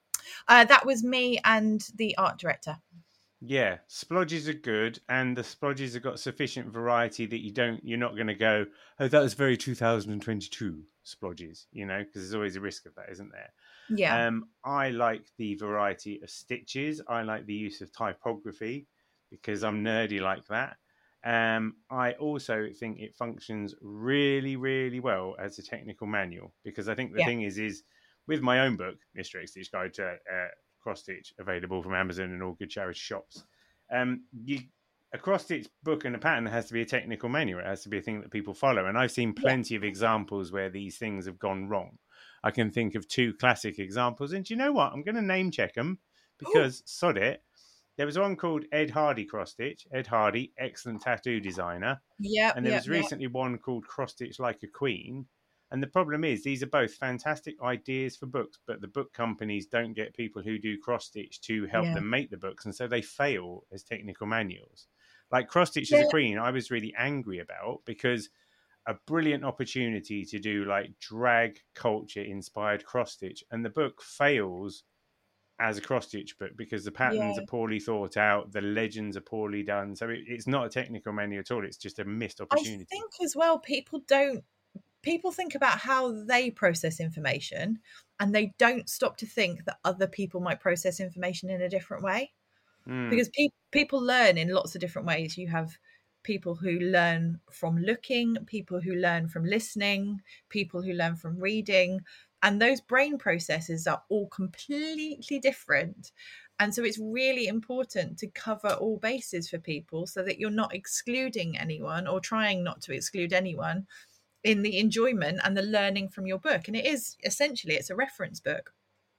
Uh, that was me and the art director. Yeah, splodges are good, and the splodges have got sufficient variety that you don't, you're not going to go, oh, that was very two thousand twenty-two splodges, you know, because there's always a risk of that, isn't there? Yeah. Um, I like the variety of stitches. I like the use of typography because I'm nerdy like that. Um, I also think it functions really, really well as a technical manual because I think the Yeah. thing is, is with my own book, Mister X Stitch Guide to uh, Cross Stitch, available from Amazon and all good charity shops. Um, you a cross stitch book and a pattern has to be a technical manual. It has to be a thing that people follow. And I've seen plenty yeah. of examples where these things have gone wrong. I can think of two classic examples. And do you know what? I'm going to name check them because Ooh. sod it. There was one called Ed Hardy Cross Stitch. Ed Hardy, excellent tattoo designer. Yeah. And there yep, was recently yep. one called Cross Stitch Like a Queen. And the problem is, these are both fantastic ideas for books, but the book companies don't get people who do cross stitch to help yeah. them make the books. And so they fail as technical manuals. Like Cross Stitch yeah. as a Queen, I was really angry about because a brilliant opportunity to do like drag culture inspired cross stitch. And the book fails as a cross stitch book because the patterns yeah. are poorly thought out, the legends are poorly done. So it, it's not a technical manual at all. It's just a missed opportunity. I think as well, people don't, people think about how they process information and they don't stop to think that other people might process information in a different way. Mm. Because pe- people learn in lots of different ways. You have people who learn from looking, people who learn from listening, people who learn from reading. And those brain processes are all completely different. And so it's really important to cover all bases for people so that you're not excluding anyone or trying not to exclude anyone in the enjoyment and the learning from your book. And it is essentially, it's a reference book.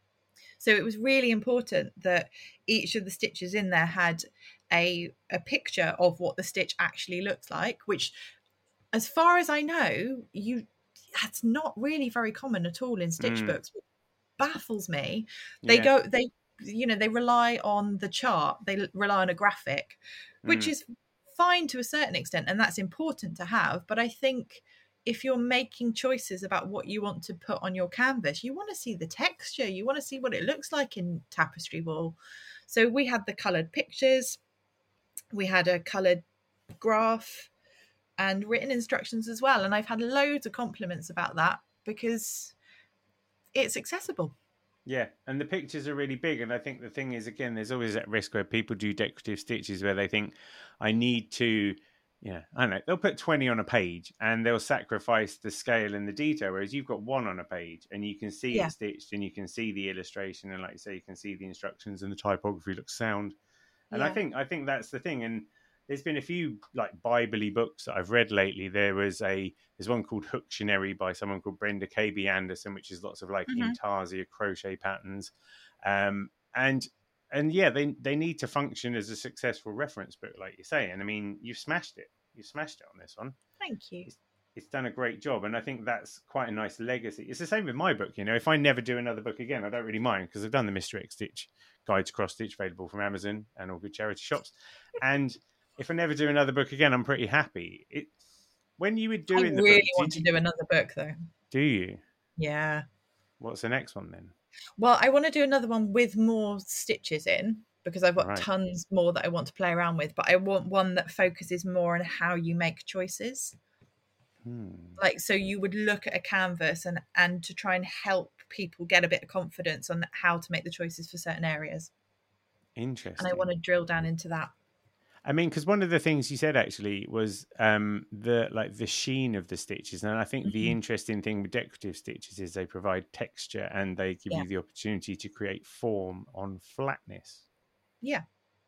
So it was really important that each of the stitches in there had a, a picture of what the stitch actually looks like, which, as far as I know, you that's not really very common at all in stitch mm. books. It baffles me. They yeah. go, they, you know, they rely on the chart. They rely on a graphic, which mm. is fine to a certain extent, and that's important to have. But I think if you're making choices about what you want to put on your canvas, you want to see the texture, you want to see what it looks like in tapestry wool. So we had the coloured pictures, we had a coloured graph and written instructions as well. And I've had loads of compliments about that because it's accessible. Yeah, and the pictures are really big. And I think the thing is, again, there's always that risk where people do decorative stitches where they think, I need to, yeah, I don't know, they'll put twenty on a page and they'll sacrifice the scale and the detail, whereas you've got one on a page and you can see yeah. it stitched and you can see the illustration and, like you say, you can see the instructions and the typography looks sound. And yeah. I think I think that's the thing. And there's been a few like Bible-y books that I've read lately. There was a there's one called Hooktionary by someone called Brenda K B Anderson, which is lots of like mm-hmm. intarsia crochet patterns, um, and and yeah, they they need to function as a successful reference book, like you say. And I mean, you've smashed it. You smashed it on this one. Thank you. It's, it's done a great job, and I think that's quite a nice legacy. It's the same with my book. You know, if I never do another book again, I don't really mind because I've done the Mister X Stitch Guide to Cross Stitch, available from Amazon and all good charity shops, and if I never do another book again, I'm pretty happy. It when you were doing I the really book, want to you, do another book though. Do you? Yeah. What's the next one then? Well, I want to do another one with more stitches in because I've got right. tons more that I want to play around with, but I want one that focuses more on how you make choices. Hmm. Like, so you would look at a canvas and, and to try and help people get a bit of confidence on how to make the choices for certain areas. Interesting. And I want to drill down into that. I mean, because one of the things you said actually was um, the like the sheen of the stitches, and I think mm-hmm. the interesting thing with decorative stitches is they provide texture and they give yeah. you the opportunity to create form on flatness. Yeah,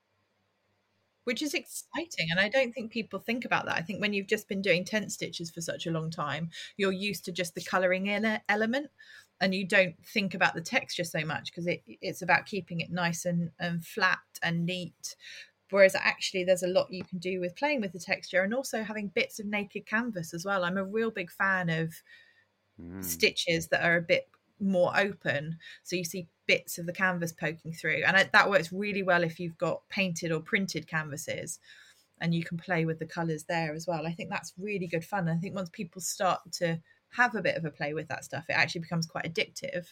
which is exciting, and I don't think people think about that. I think when you've just been doing tent stitches for such a long time, you're used to just the colouring ele- element, and you don't think about the texture so much because it, it's about keeping it nice and, and flat and neat. Whereas actually there's a lot you can do with playing with the texture and also having bits of naked canvas as well. I'm a real big fan of mm. stitches that are a bit more open. So you see bits of the canvas poking through. And I, that works really well if you've got painted or printed canvases. and you can play with the colours there as well. I think that's really good fun. I think once people start to have a bit of a play with that stuff, it actually becomes quite addictive.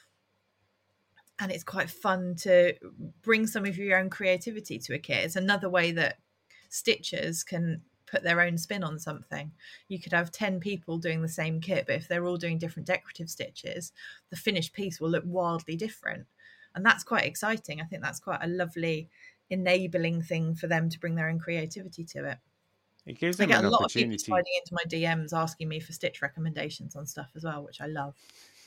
And it's quite fun to bring some of your own creativity to a kit. It's another way that stitchers can put their own spin on something. You could have ten people doing the same kit, but if they're all doing different decorative stitches, the finished piece will look wildly different. And that's quite exciting. I think that's quite a lovely enabling thing for them to bring their own creativity to it. It gives them I get an a lot opportunity. of people sliding into my D Ms asking me for stitch recommendations on stuff as well, which I love.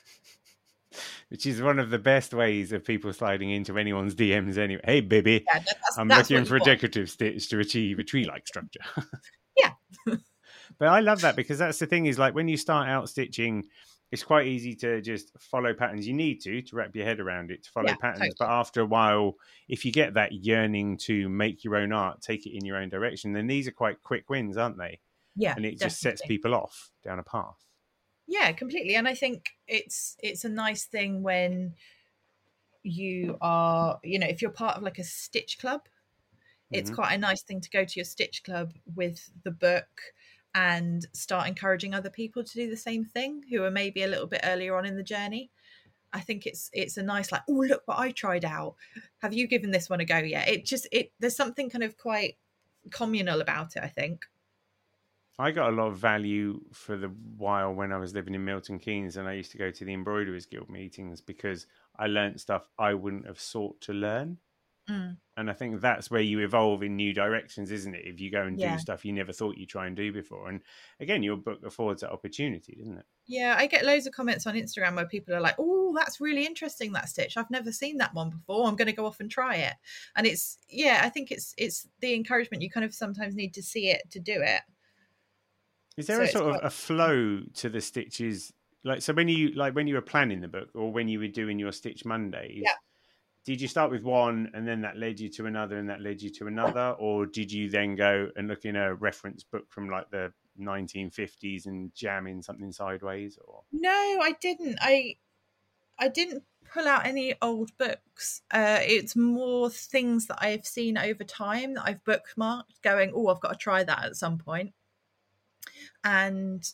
Which is one of the best ways of people sliding into anyone's D Ms anyway. Hey, baby, yeah, that's, I'm that's looking for a want. decorative stitch to achieve a tree-like structure. Yeah. But I love that, because that's the thing, is like when you start out stitching, it's quite easy to just follow patterns. You need to, to wrap your head around it, to follow Yeah, patterns. totally. But after a while, if you get that yearning to make your own art, take it in your own direction, then these are quite quick wins, aren't they? Yeah, And it definitely. just sets people off down a path. Yeah, completely. And I think it's it's a nice thing when you are, you know, if you're part of like a stitch club, it's Mhm. quite a nice thing to go to your stitch club with the book and start encouraging other people to do the same thing who are maybe a little bit earlier on in the journey. I think it's it's a nice, like, oh, look what I tried out. Have you given this one a go yet? It just it there's something kind of quite communal about it, I think. I got a lot of value for the while when I was living in Milton Keynes, and I used to go to the Embroiderers Guild meetings because I learnt stuff I wouldn't have sought to learn. Mm. And I think that's where you evolve in new directions, isn't it? If you go and Yeah. do stuff you never thought you'd try and do before. And again, your book affords that opportunity, doesn't it? Yeah, I get loads of comments on Instagram where people are like, oh, that's really interesting, that stitch. I've never seen that one before. I'm going to go off and try it. And it's, yeah, I think it's it's the encouragement. You kind of sometimes need to see it to do it. Is there So a it's sort of quite- a flow to the stitches? Like, so when you, like when you were planning the book, or when you were doing your Stitch Mondays, Yeah. did you start with one and then that led you to another and that led you to another? Or did you then go and look in a reference book from like the nineteen fifties and jam in something sideways? Or No, I didn't. I I didn't pull out any old books. Uh, it's more things that I've seen over time that I've bookmarked going, oh, I've got to try that at some point. And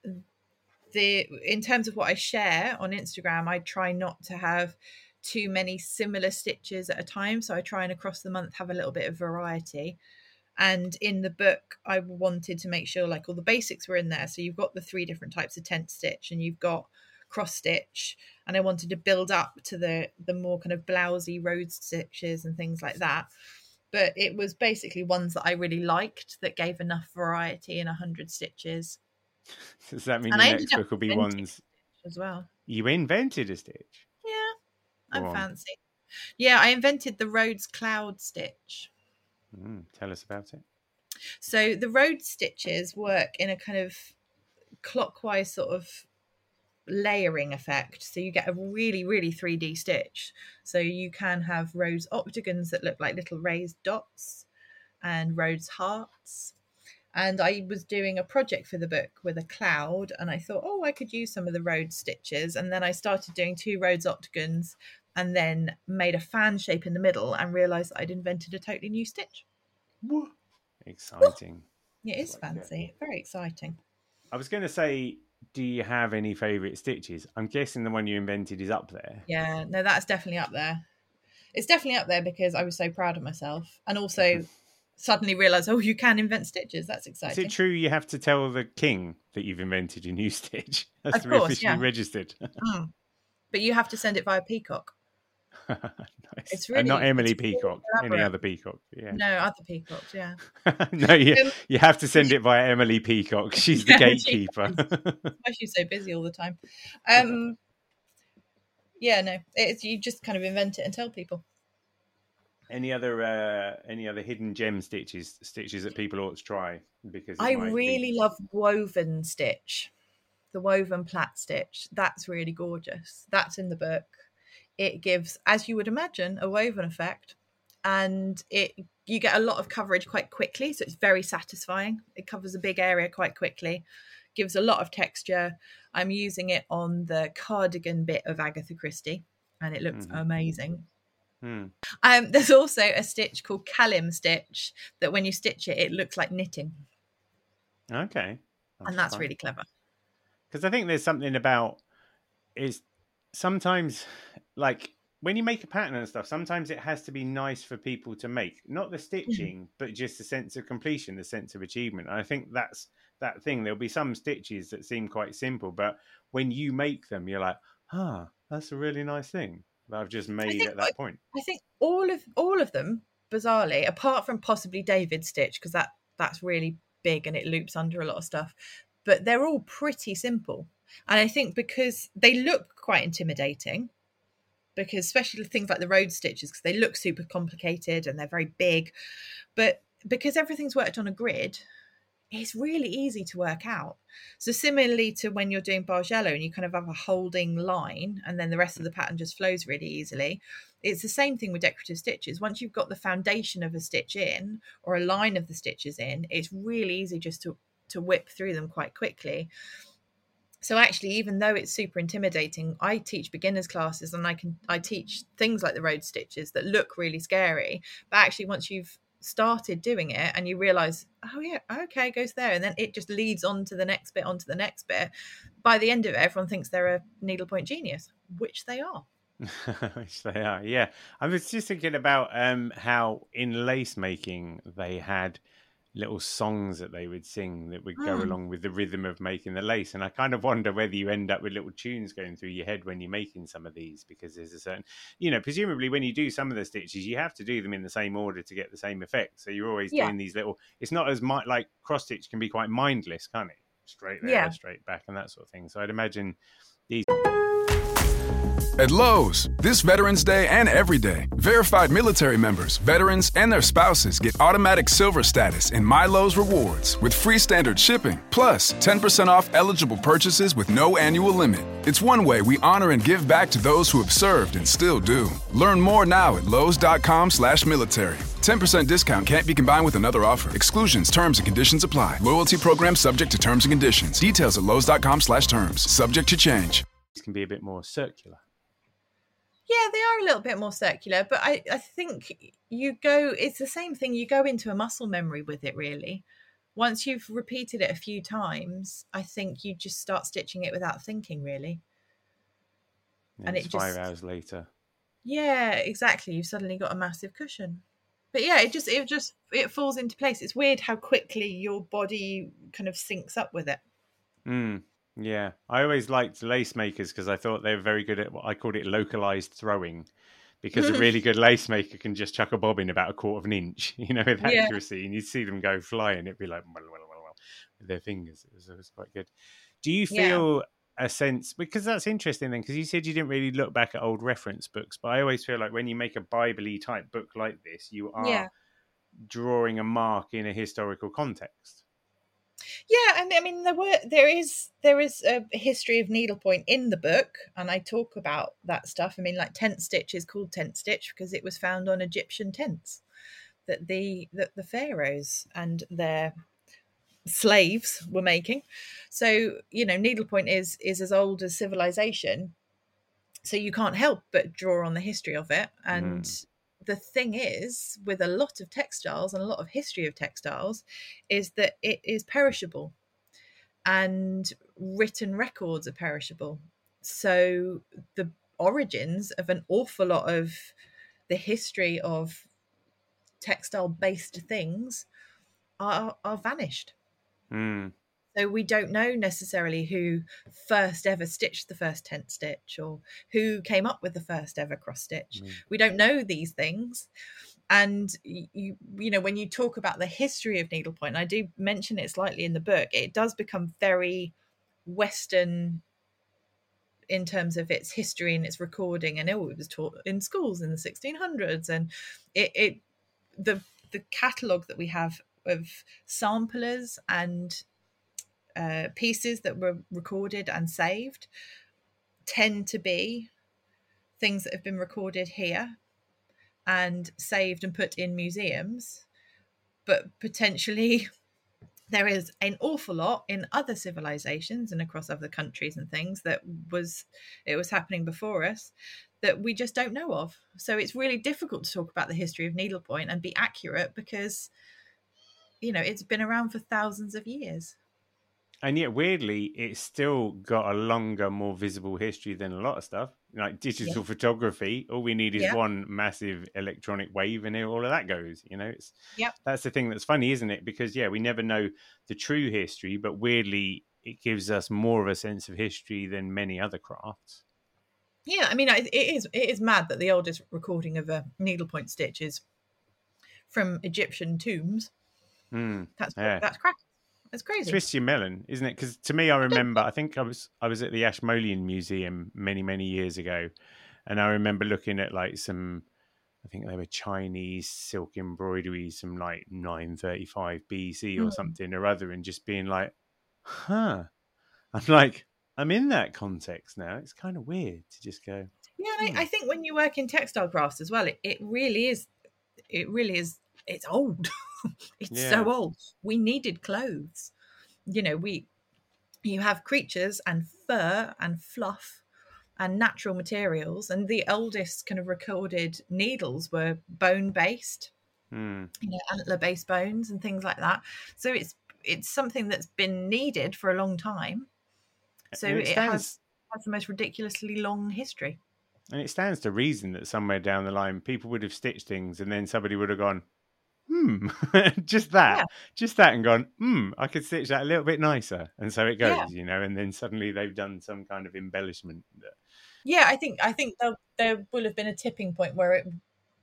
the in terms of what I share on Instagram, I try not to have too many similar stitches at a time. So I try and across the month have a little bit of variety. And in the book, I wanted to make sure like all the basics were in there. So you've got the three different types of tent stitch and you've got cross stitch. And I wanted to build up to the, the more kind of blousy road stitches and things like that. But it was basically ones that I really liked that gave enough variety in one hundred stitches. does that mean And the I next ended up book will be inventing ones as well. you invented a stitch? Yeah, I'm Go on. fancy. Yeah, I invented the Rhodes Cloud stitch. Mm, tell us about it. So the Rhodes stitches work in a kind of clockwise sort of layering effect. So you get a really, really three D stitch. So you can have Rhodes octagons that look like little raised dots and Rhodes hearts. And I was doing a project for the book with a cloud and I thought, oh, I could use some of the Rhodes stitches. And then I started doing two Rhodes octagons and then made a fan shape in the middle and realised that I'd invented a totally new stitch. Exciting. It is Like that. fancy. Very exciting. I was going to say, do you have any favourite stitches? I'm guessing the one you invented is up there. Yeah, no, that's definitely up there. It's definitely up there because I was so proud of myself and also suddenly realised, oh, you can invent stitches. That's Is exciting. it true you have to tell the king that you've invented a new stitch? That's Of to be course, officially yeah. registered. Mm. But you have to send it via Peacock. Nice. It's and not really- Emily it's really Peacock, any elaborate. other Peacock. Yeah. No, other peacocks, yeah. no, you, Um, you have to send it via Emily Peacock. She's the Yeah, she gatekeeper. Why she's so busy all the time. Um, yeah, no, it's you just kind of invent it and tell people. any other uh, any other hidden gem stitches stitches that people ought to try? Because it I might be- really love woven stitch, the woven plait stitch. That's really gorgeous. That's in the book. It gives, as you would imagine, a woven effect, and it you get a lot of coverage quite quickly, so it's very satisfying. It covers a big area quite quickly, gives a lot of texture. I'm using it on the cardigan bit of Agatha Christie, and it looks Mhm. amazing. Hmm. Um, there's also a stitch called Kalim stitch that when you stitch it, it looks like knitting. Okay. And that's really clever. Because I think there's something about is sometimes like when you make a pattern and stuff, sometimes it has to be nice for people to make, not the stitching, mm. but just the sense of completion, the sense of achievement. And I think that's that thing. There'll be some stitches that seem quite simple, but when you make them, you're like, ah, that's a really nice thing that I've just made think, at that point. I think all of all of them, bizarrely, apart from possibly David's stitch, because that that's really big and it loops under a lot of stuff, but they're all pretty simple. And I think because they look quite intimidating, because especially things like the road stitches, because they look super complicated and they're very big, but because everything's worked on a grid, it's really easy to work out. So similarly to when you're doing Bargello and you kind of have a holding line and then the rest of the pattern just flows really easily, it's the same thing with decorative stitches. Once you've got the foundation of a stitch in or a line of the stitches in, it's really easy just to to whip through them quite quickly. So actually, even though it's super intimidating, I teach beginners classes and I can I teach things like the road stitches that look really scary, but actually once you've started doing it and you realize, oh yeah, okay, it goes there, and then it just leads on to the next bit, onto the next bit. By the end of it, everyone thinks they're a needlepoint genius, which they are. Which they are, yeah. I was just thinking about um, how in lace making they had little songs that they would sing that would go mm. along with the rhythm of making the lace, and I kind of wonder whether you end up with little tunes going through your head when you're making some of these, because there's a certain, you know, presumably when you do some of the stitches you have to do them in the same order to get the same effect, so you're always yeah. doing these little, it's not as much like cross stitch can be quite mindless, can't it? Straight there, yeah. straight back and that sort of thing. So I'd imagine these. At Lowe's, this Veterans Day and every day, verified military members, veterans, and their spouses get automatic silver status in My Lowe's Rewards with free standard shipping, plus ten percent off eligible purchases with no annual limit. It's one way we honor and give back to those who have served and still do. Learn more now at lowes.com slash military. ten percent discount can't be combined with another offer. Exclusions, terms, and conditions apply. Loyalty program subject to terms and conditions. Details at lowes.com slash terms. Subject to change. These can be a bit more circular. Yeah, they are a little bit more circular, but I, I think you go, it's the same thing. You go into a muscle memory with it, really. Once you've repeated it a few times, I think you just start stitching it without thinking, really. Yeah, and it's it just, five hours later. Yeah, exactly. You've suddenly got a massive cushion. But yeah, it just, it just, it falls into place. It's weird how quickly your body kind of syncs up with it. Mm. Yeah, I always liked lace makers because I thought they were very good at what I called it localized throwing, because a really good lace maker can just chuck a bobbin about a quarter of an inch, you know, with accuracy, yeah. and you'd see them go flying. It'd be like well, well, well, well, with their fingers. It was, it was quite good. Do you feel yeah. a sense, because that's interesting then, because you said you didn't really look back at old reference books, but I always feel like when you make a Bible-y type book like this, you are yeah. drawing a mark in a historical context. Yeah, and I mean there were there is there is a history of needlepoint in the book, and I talk about that stuff. I mean, like tent stitch is called tent stitch because it was found on Egyptian tents that the that the pharaohs and their slaves were making. So, you know, needlepoint is is as old as civilization. So you can't help but draw on the history of it. And mm. the thing is, with a lot of textiles and a lot of history of textiles, is that it is perishable and written records are perishable. So the origins of an awful lot of the history of textile-based things are, are vanished. Mm. So we don't know necessarily who first ever stitched the first tent stitch or who came up with the first ever cross stitch. Mm. We don't know these things. And, you you know, when you talk about the history of needlepoint, and I do mention it slightly in the book, it does become very Western in terms of its history and its recording. And oh, it was taught in schools in the sixteen hundreds. And it, it the the catalogue that we have of samplers and Uh, pieces that were recorded and saved tend to be things that have been recorded here and saved and put in museums, but potentially there is an awful lot in other civilizations and across other countries and things that was it was happening before us that we just don't know of. So it's really difficult to talk about the history of needlepoint and be accurate because, you know, it's been around for thousands of years. And yet, weirdly, it's still got a longer, more visible history than a lot of stuff. Like digital Yeah. photography, all we need is Yeah. one massive electronic wave, and all of that goes. You know, it's Yep. that's the thing that's funny, isn't it? Because yeah, we never know the true history, but weirdly, it gives us more of a sense of history than many other crafts. Yeah, I mean, it is it is mad that the oldest recording of a needlepoint stitch is from Egyptian tombs. Mm, That's yeah. that's crazy. That's crazy. Twist your melon, isn't it? Because to me, I remember. I think I was I was at the Ashmolean Museum many many years ago, and I remember looking at like some. I think they were Chinese silk embroideries from like nine thirty-five B C or Mm. something or other, and just being like, "Huh." I'm like, I'm in that context now. It's kind of weird to just go. Yeah, and Hmm. I, I think when you work in textile crafts as well, it, it really is. It really is. It's old. It's Yeah. so old. We needed clothes. You know, we. You have creatures and fur and fluff and natural materials, and the oldest kind of recorded needles were bone based, Hmm. you know, antler based bones and things like that. So it's it's something that's been needed for a long time. So And it, it stands, has has the most ridiculously long history. and it stands to reason that somewhere down the line, people would have stitched things, and then somebody would have gone, hmm, just that, Yeah. just that, and gone, hmm, I could stitch that a little bit nicer, and so it goes, Yeah. you know. And then suddenly they've done some kind of embellishment. That... Yeah, I think I think there, there will have been a tipping point where it,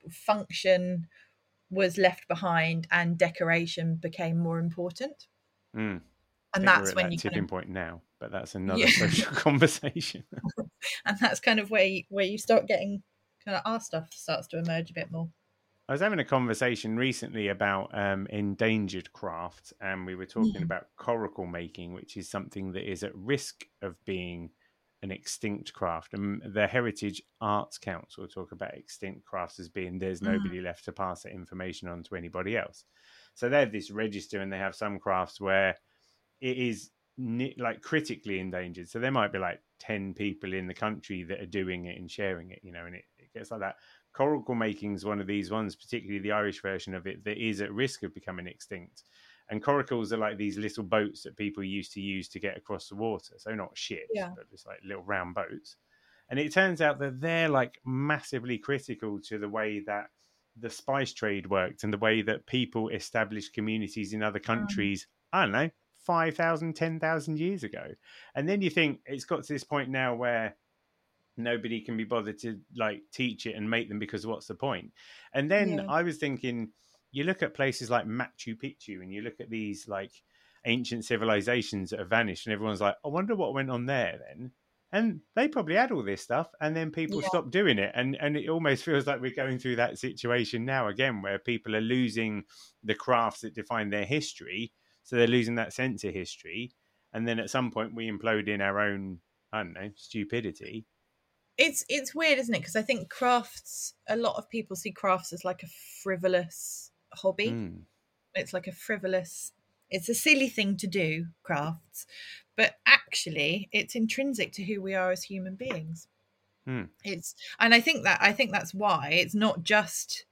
function was left behind and decoration became more important. Mm. And I think that's we're at when that you tipping kind of, point now, but that's another Yeah. social conversation. and that's kind of where you, where you start getting kind of our stuff starts to emerge a bit more. I was having a conversation recently about um, endangered crafts, and we were talking Mm. about coracle making, which is something that is at risk of being an extinct craft. And the Heritage Arts Council talk about extinct crafts as being there's nobody Mm. left to pass that information on to anybody else. So they have this register, and they have some crafts where it is like critically endangered. So there might be like ten people in the country that are doing it and sharing it, you know, and it, it gets like that. Coracle making is one of these ones, particularly the Irish version of it, that is at risk of becoming extinct. And coracles are like these little boats that people used to use to get across the water. So not ships, Yeah. but just like little round boats. And it turns out that they're like massively critical to the way that the spice trade worked and the way that people established communities in other countries, mm. I don't know, five thousand, ten thousand years ago. And then you think it's got to this point now where nobody can be bothered to like teach it and make them because what's the point? And then Yeah. I was thinking, you look at places like Machu Picchu and you look at these like ancient civilizations that have vanished and everyone's like, I wonder what went on there then. And they probably had all this stuff and then people Yeah. stopped doing it. And, and it almost feels like we're going through that situation now again, where people are losing the crafts that define their history. So they're losing that sense of history. And then at some point we implode in our own, I don't know, stupidity. It's it's weird, isn't it? Because I think crafts, a lot of people see crafts as like a frivolous hobby. Mm. It's like a frivolous, it's a silly thing to do, crafts. But actually, it's intrinsic to who we are as human beings. Mm. It's, and I think that I think that's why it's not just,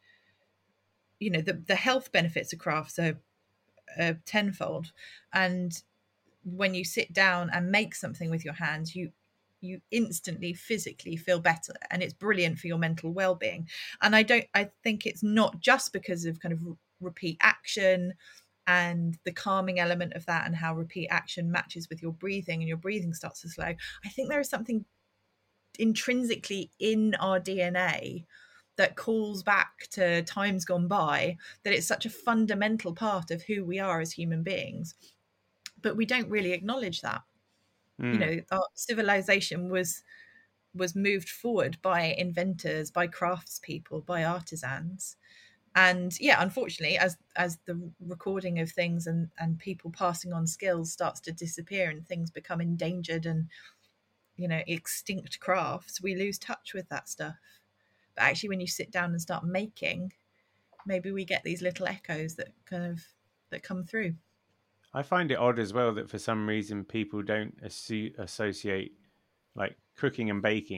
you know, the the health benefits of crafts are, are tenfold. And when you sit down and make something with your hands, you you instantly physically feel better, and it's brilliant for your mental well-being. And I don't I think it's not just because of kind of repeat action and the calming element of that and how repeat action matches with your breathing and your breathing starts to slow. I think there is something intrinsically in our D N A that calls back to times gone by, that it's such a fundamental part of who we are as human beings, but we don't really acknowledge that. Mm. You know, our civilization was was moved forward by inventors, by craftspeople, by artisans. And yeah, unfortunately, as as the recording of things and, and people passing on skills starts to disappear and things become endangered and, you know, extinct crafts, we lose touch with that stuff. But actually, when you sit down and start making, maybe we get these little echoes that kind of that come through. I find it odd as well that for some reason people don't assu- associate like cooking and baking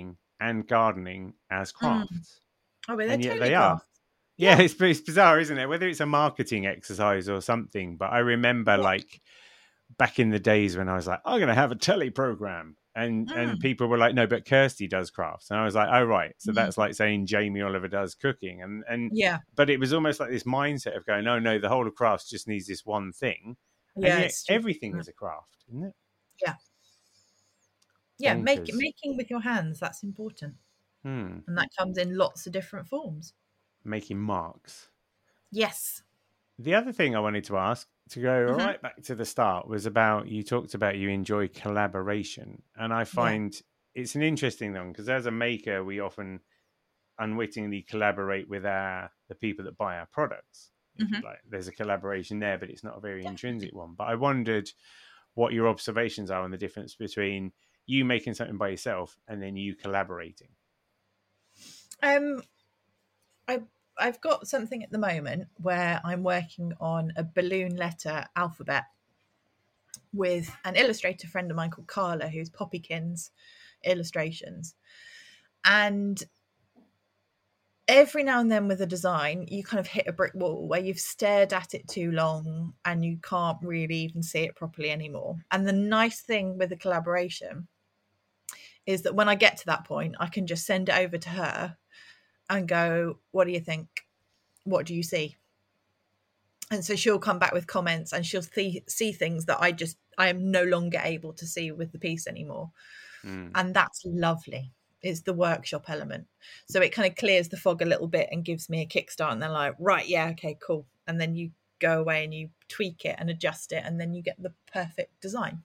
and gardening as crafts. Mm. Oh, but they're and yet totally they crafts. are. Yeah, yeah. It's, it's bizarre, isn't it? Whether it's a marketing exercise or something. But I remember yeah. like back in the days when I was like, I'm going to have a telly program. And mm. and people were like, no, but Kirsty does crafts. And I was like, oh, right. So mm. that's like saying Jamie Oliver does cooking. And, and yeah, but it was almost like this mindset of going, no, no, the whole of crafts just needs this one thing. Yeah, and yet everything is a craft, isn't it? Yeah. Yeah, make, making with your hands, that's important. Hmm. And that comes in lots of different forms. Making marks. Yes. The other thing I wanted to ask, to go mm-hmm. right back to the start, was about, you talked about you enjoy collaboration. And I find yeah. it's an interesting one, because as a maker, we often unwittingly collaborate with our the people that buy our products. Mm-hmm. Like, there's a collaboration there, but it's not a very Definitely. intrinsic one. But I wondered what your observations are on the difference between you making something by yourself and then you collaborating. Um, I, I've got something at the moment where I'm working on a balloon letter alphabet with an illustrator friend of mine called Carla, who's Poppykins Illustrations. And every now and then with a design, you kind of hit a brick wall where you've stared at it too long and you can't really even see it properly anymore. And the nice thing with the collaboration is that when I get to that point, I can just send it over to her and go, what do you think? What do you see? And so she'll come back with comments and she'll see, see things that I just, I am no longer able to see with the piece anymore. Mm. And that's lovely. It's the workshop element. So it kind of clears the fog a little bit and gives me a kickstart. And then like, right, yeah, okay, cool. And then you go away and you tweak it and adjust it. And then you get the perfect design.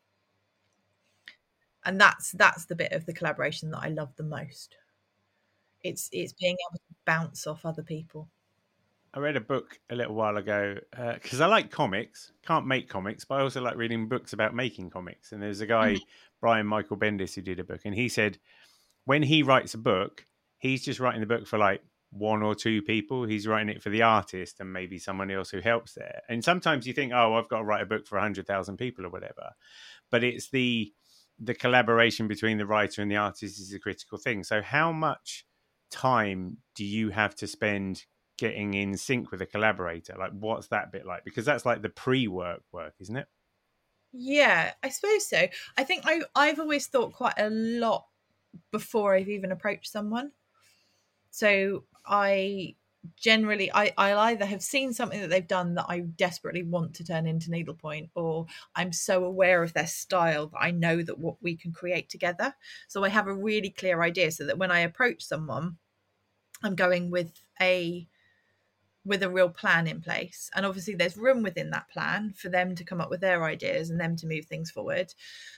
And that's that's the bit of the collaboration that I love the most. It's it's being able to bounce off other people. I read a book a little while ago because uh, I like comics. Can't make comics, but I also like reading books about making comics. And there's a guy, mm-hmm. Brian Michael Bendis, who did a book. And he said when he writes a book, he's just writing the book for like one or two people. He's writing it for the artist and maybe someone else who helps there. And sometimes you think, oh, I've got to write a book for one hundred thousand people or whatever. But it's the... the collaboration between the writer and the artist is a critical thing. So how much time do you have to spend getting in sync with a collaborator? Like, what's that bit like? Because that's like the pre-work work, isn't it? Yeah, I suppose so. I think I, I've always thought quite a lot before I've even approached someone. So I generally, I, I'll either have seen something that they've done that I desperately want to turn into needlepoint, or I'm so aware of their style that I know that what we can create together. So I have a really clear idea so that when I approach someone, I'm going with a with a real plan in place. And obviously there's room within that plan for them to come up with their ideas and them to move things forward.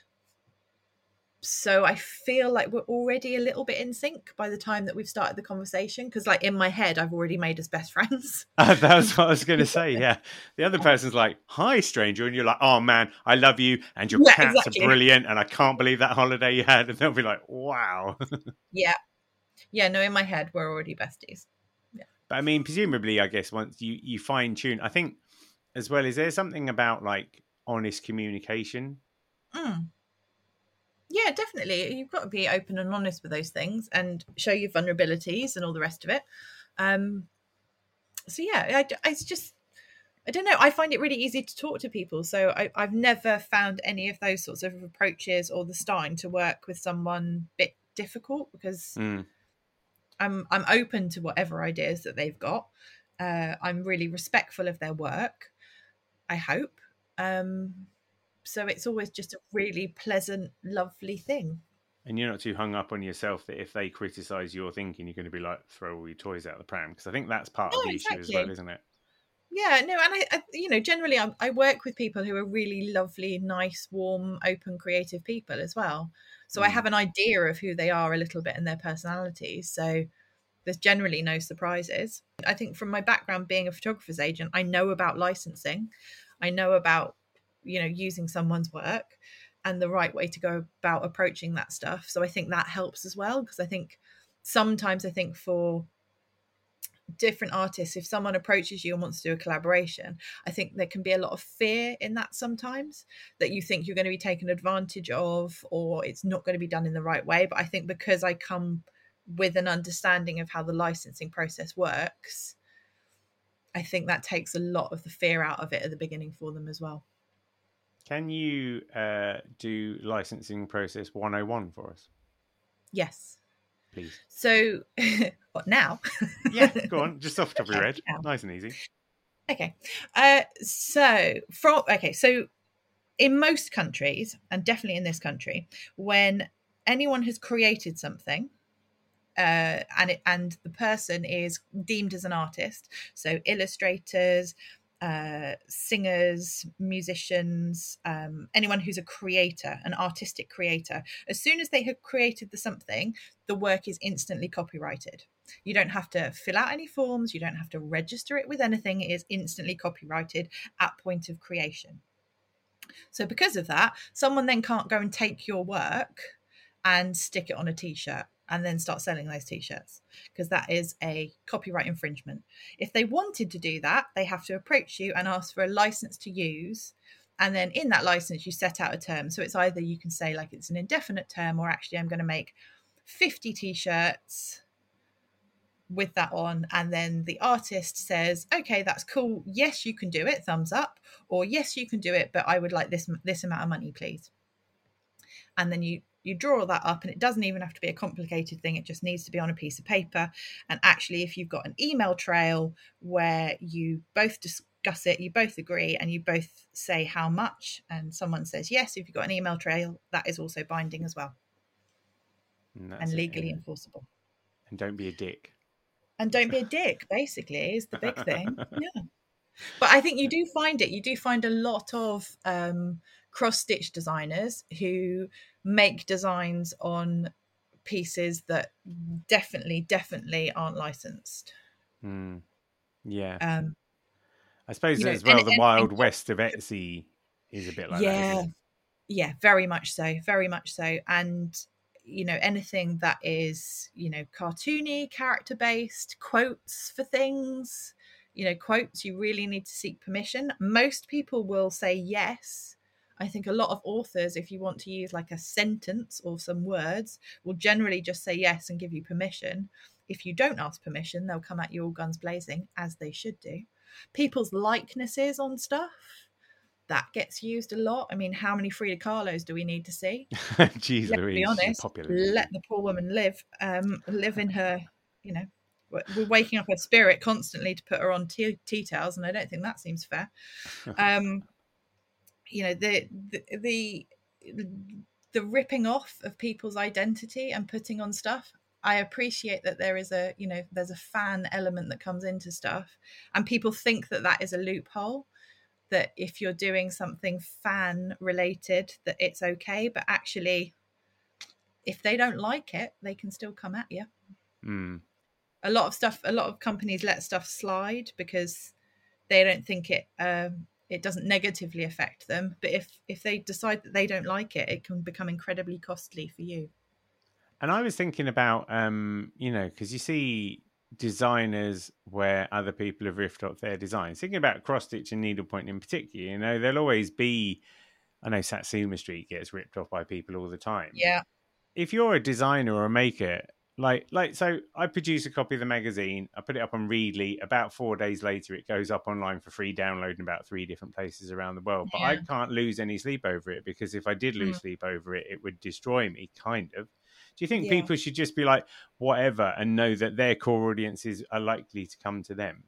So I feel like we're already a little bit in sync by the time that we've started the conversation, because like in my head, I've already made us best friends. Uh, that's what I was going to say. Yeah. The other person's like, hi, stranger. And you're like, oh man, I love you. And your yeah, cats exactly. are brilliant. And I can't believe that holiday you had. And they'll be like, wow. yeah. Yeah. No, in my head, we're already besties. Yeah. But I mean, presumably, I guess once you, you fine tune, I think as well, is there something about like honest communication? Mm. Yeah, definitely. You've got to be open and honest with those things and show your vulnerabilities and all the rest of it. Um, so yeah, I, I, it's just, I don't know. I find it really easy to talk to people. So I, I've never found any of those sorts of approaches or the starting to work with someone a bit difficult, because mm. I'm I'm open to whatever ideas that they've got. Uh, I'm really respectful of their work, I hope. Um, So it's always just a really pleasant, lovely thing. And you're not too hung up on yourself that if they criticise your thinking, you're going to be like, throw all your toys out the pram. Because I think that's part no, of the exactly. issue as well, isn't it? Yeah, no, and I, I you know, generally I, I work with people who are really lovely, nice, warm, open, creative people as well. So mm. I have an idea of who they are a little bit and their personalities. So there's generally no surprises. I think from my background being a photographer's agent, I know about licensing. I know about you know, using someone's work and the right way to go about approaching that stuff. So I think that helps as well, because I think sometimes I think for different artists, if someone approaches you and wants to do a collaboration, I think there can be a lot of fear in that sometimes, that you think you're going to be taken advantage of or it's not going to be done in the right way. But I think because I come with an understanding of how the licensing process works, I think that takes a lot of the fear out of it at the beginning for them as well. Can you uh, do licensing process one oh one for us? Yes. Please. So, what now? Yeah, go on. Just off the top of your Okay, head. now. Nice and easy. Okay. Uh, so, from okay, so in most countries, and definitely in this country, when anyone has created something, uh, and it, and the person is deemed as an artist, so illustrators, uh, singers, musicians, um, anyone who's a creator, an artistic creator, as soon as they have created the something, the work is instantly copyrighted. You don't have to fill out any forms. You don't have to register it with anything. It is instantly copyrighted at point of creation. So because of that, someone then can't go and take your work and stick it on a t-shirt and then start selling those t-shirts, because that is a copyright infringement. If they wanted to do that, they have to approach you and ask for a license to use. And then in that license, you set out a term. So it's either you can say like it's an indefinite term, or actually I'm going to make fifty t-shirts with that on, and then the artist says, okay, that's cool, yes you can do it, thumbs up, or yes you can do it, but I would like this this amount of money, please. And then you you draw that up, and it doesn't even have to be a complicated thing. It just needs to be on a piece of paper. And actually, if you've got an email trail where you both discuss it, you both agree, and you both say how much, and someone says yes, if you've got an email trail, that is also binding as well, and, and legally it. enforceable. And don't be a dick. And don't be a dick, basically, is the big thing. Yeah. But I think you do find it. You do find a lot of um, cross-stitch designers who make designs on pieces that definitely, definitely aren't licensed. Mm. Yeah. Um, I suppose as know, well, and, the and, wild and, west of Etsy is a bit like yeah, that, isn't it? Yeah, very much so. Very much so. And you know, anything that is, you know, cartoony, character-based, quotes for things, you know, quotes, you really need to seek permission. Most people will say yes. I think a lot of authors, if you want to use like a sentence or some words, will generally just say yes and give you permission. If you don't ask permission, they'll come at you all guns blazing, as they should do. People's likenesses on stuff, that gets used a lot. I mean, how many Frida Kahlos do we need to see? Jeez, Let's Louise, be honest, popular. let the poor woman live, um, live in her, you know, we're waking up her spirit constantly to put her on tea, tea towels, and I don't think that seems fair. Um, you know, the, the the the ripping off of people's identity and putting on stuff. I appreciate that there is a, you know, there's a fan element that comes into stuff, and people think that that is a loophole, that if you're doing something fan related that it's okay, but actually if they don't like it, they can still come at you. Mm. A lot of stuff, a lot of companies let stuff slide because they don't think it um, it doesn't negatively affect them. But if if they decide that they don't like it, it can become incredibly costly for you. And I was thinking about, um, you know, because you see designers where other people have riffed off their designs. Thinking about cross stitch and needlepoint in particular, you know, there'll always be, I know Satsuma Street gets ripped off by people all the time. Yeah. If you're a designer or a maker, like, like, so I produce a copy of the magazine, I put it up on Readly. About four days later, it goes up online for free download in about three different places around the world. But yeah. I can't lose any sleep over it, because if I did lose mm. sleep over it, it would destroy me, kind of. Do you think yeah. people should just be like, whatever, and know that their core audiences are likely to come to them?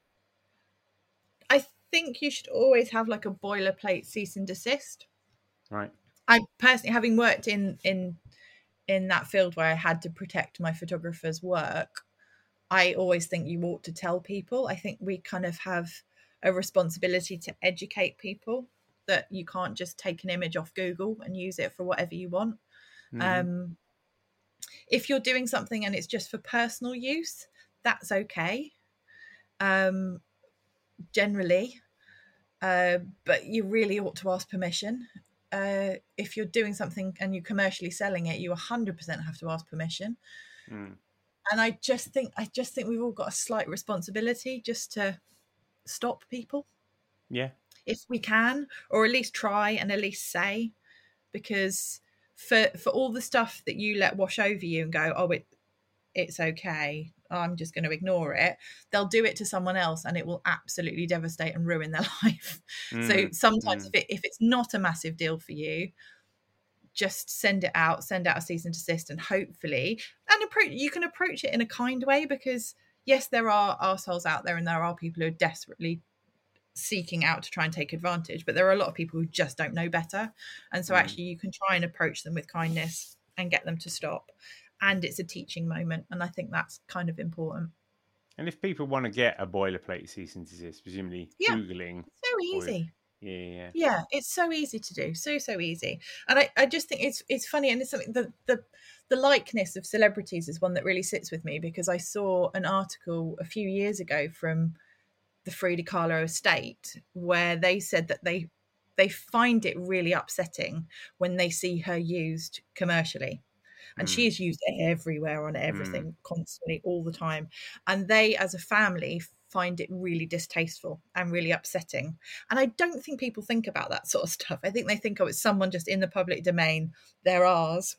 I think you should always have like a boilerplate cease and desist. Right. I personally, having worked in, in, in that field where I had to protect my photographer's work, I always think you ought to tell people. I think we kind of have a responsibility to educate people that you can't just take an image off Google and use it for whatever you want. Mm-hmm. Um, if you're doing something and it's just for personal use, that's okay. Um, generally, uh, but you really ought to ask permission. Uh, if you're doing something and you're commercially selling it, you one hundred percent have to ask permission. Mm. And I just think, I just think we've all got a slight responsibility just to stop people. Yeah. If we can, or at least try and at least say, because for, for all the stuff that you let wash over you and go, oh, it, it's okay, I'm just going to ignore it, they'll do it to someone else and it will absolutely devastate and ruin their life. Mm, so sometimes mm. if, it, if it's not a massive deal for you, just send it out, send out a cease and desist, and hopefully, and approach, you can approach it in a kind way, because yes, there are arseholes out there and there are people who are desperately seeking out to try and take advantage, but there are a lot of people who just don't know better. And so mm. actually you can try and approach them with kindness and get them to stop. And it's a teaching moment. And I think that's kind of important. And if people want to get a boilerplate cease and desist, presumably yeah, Googling. So easy. Or, yeah, yeah. Yeah, it's so easy to do. So, so easy. And I, I just think it's it's funny. And it's something, the, the, the likeness of celebrities is one that really sits with me, because I saw an article a few years ago from the Frida Kahlo estate where they said that they they find it really upsetting when they see her used commercially. And mm. she is used everywhere, on everything, mm. constantly, all the time. And they, as a family, find it really distasteful and really upsetting. And I don't think people think about that sort of stuff. I think they think, oh, it's someone just in the public domain, they're ours.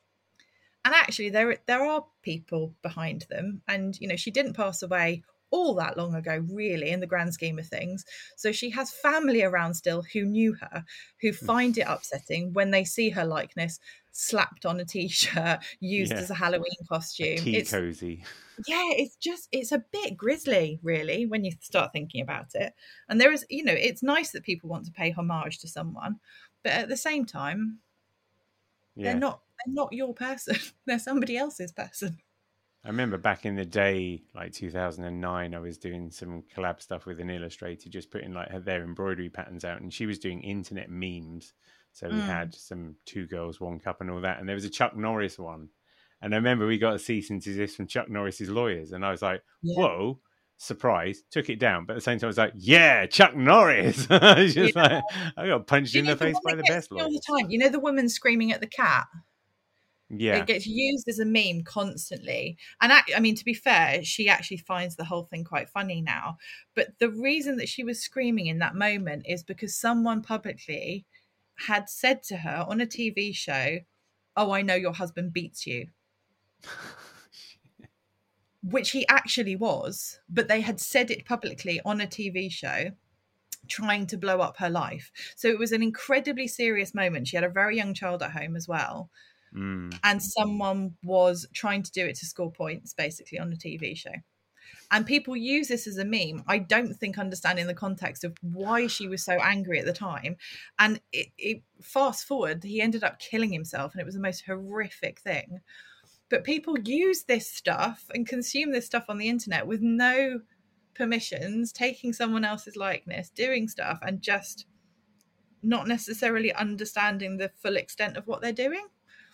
And actually, there there are people behind them. And, you know, she didn't pass away all that long ago, really, in the grand scheme of things. So she has family around still who knew her, who find it upsetting when they see her likeness slapped on a t-shirt, used yeah. as a Halloween costume. A tea it's, cozy. Yeah, it's just, it's a bit grisly, really, when you start thinking about it. And there is, you know, it's nice that people want to pay homage to someone, but at the same time, yeah. they're not, they're not your person. They're somebody else's person. I remember back in the day, like two thousand nine, I was doing some collab stuff with an illustrator, just putting like their embroidery patterns out, and she was doing internet memes. So we mm. had some Two Girls, One Cup and all that. And there was a Chuck Norris one. And I remember we got a cease and desist from Chuck Norris's lawyers. And I was like, yeah. whoa, surprise, took it down. But at the same time, I was like, yeah, Chuck Norris. I was just yeah. like, I got punched in the face by the best lawyers. All the time. You know, the woman screaming at the cat? Yeah. It gets used as a meme constantly. And I, I mean, to be fair, she actually finds the whole thing quite funny now. But the reason that she was screaming in that moment is because someone publicly had said to her on a T V show, oh, I know your husband beats you. Which he actually was, but they had said it publicly on a T V show, trying to blow up her life. So it was an incredibly serious moment. She had a very young child at home as well. Mm. And someone was trying to do it to score points, basically, on a T V show. And people use this as a meme, I don't think understanding the context of why she was so angry at the time. And it, it fast forward, he ended up killing himself, and it was the most horrific thing. But people use this stuff and consume this stuff on the internet with no permissions, taking someone else's likeness, doing stuff, and just not necessarily understanding the full extent of what they're doing.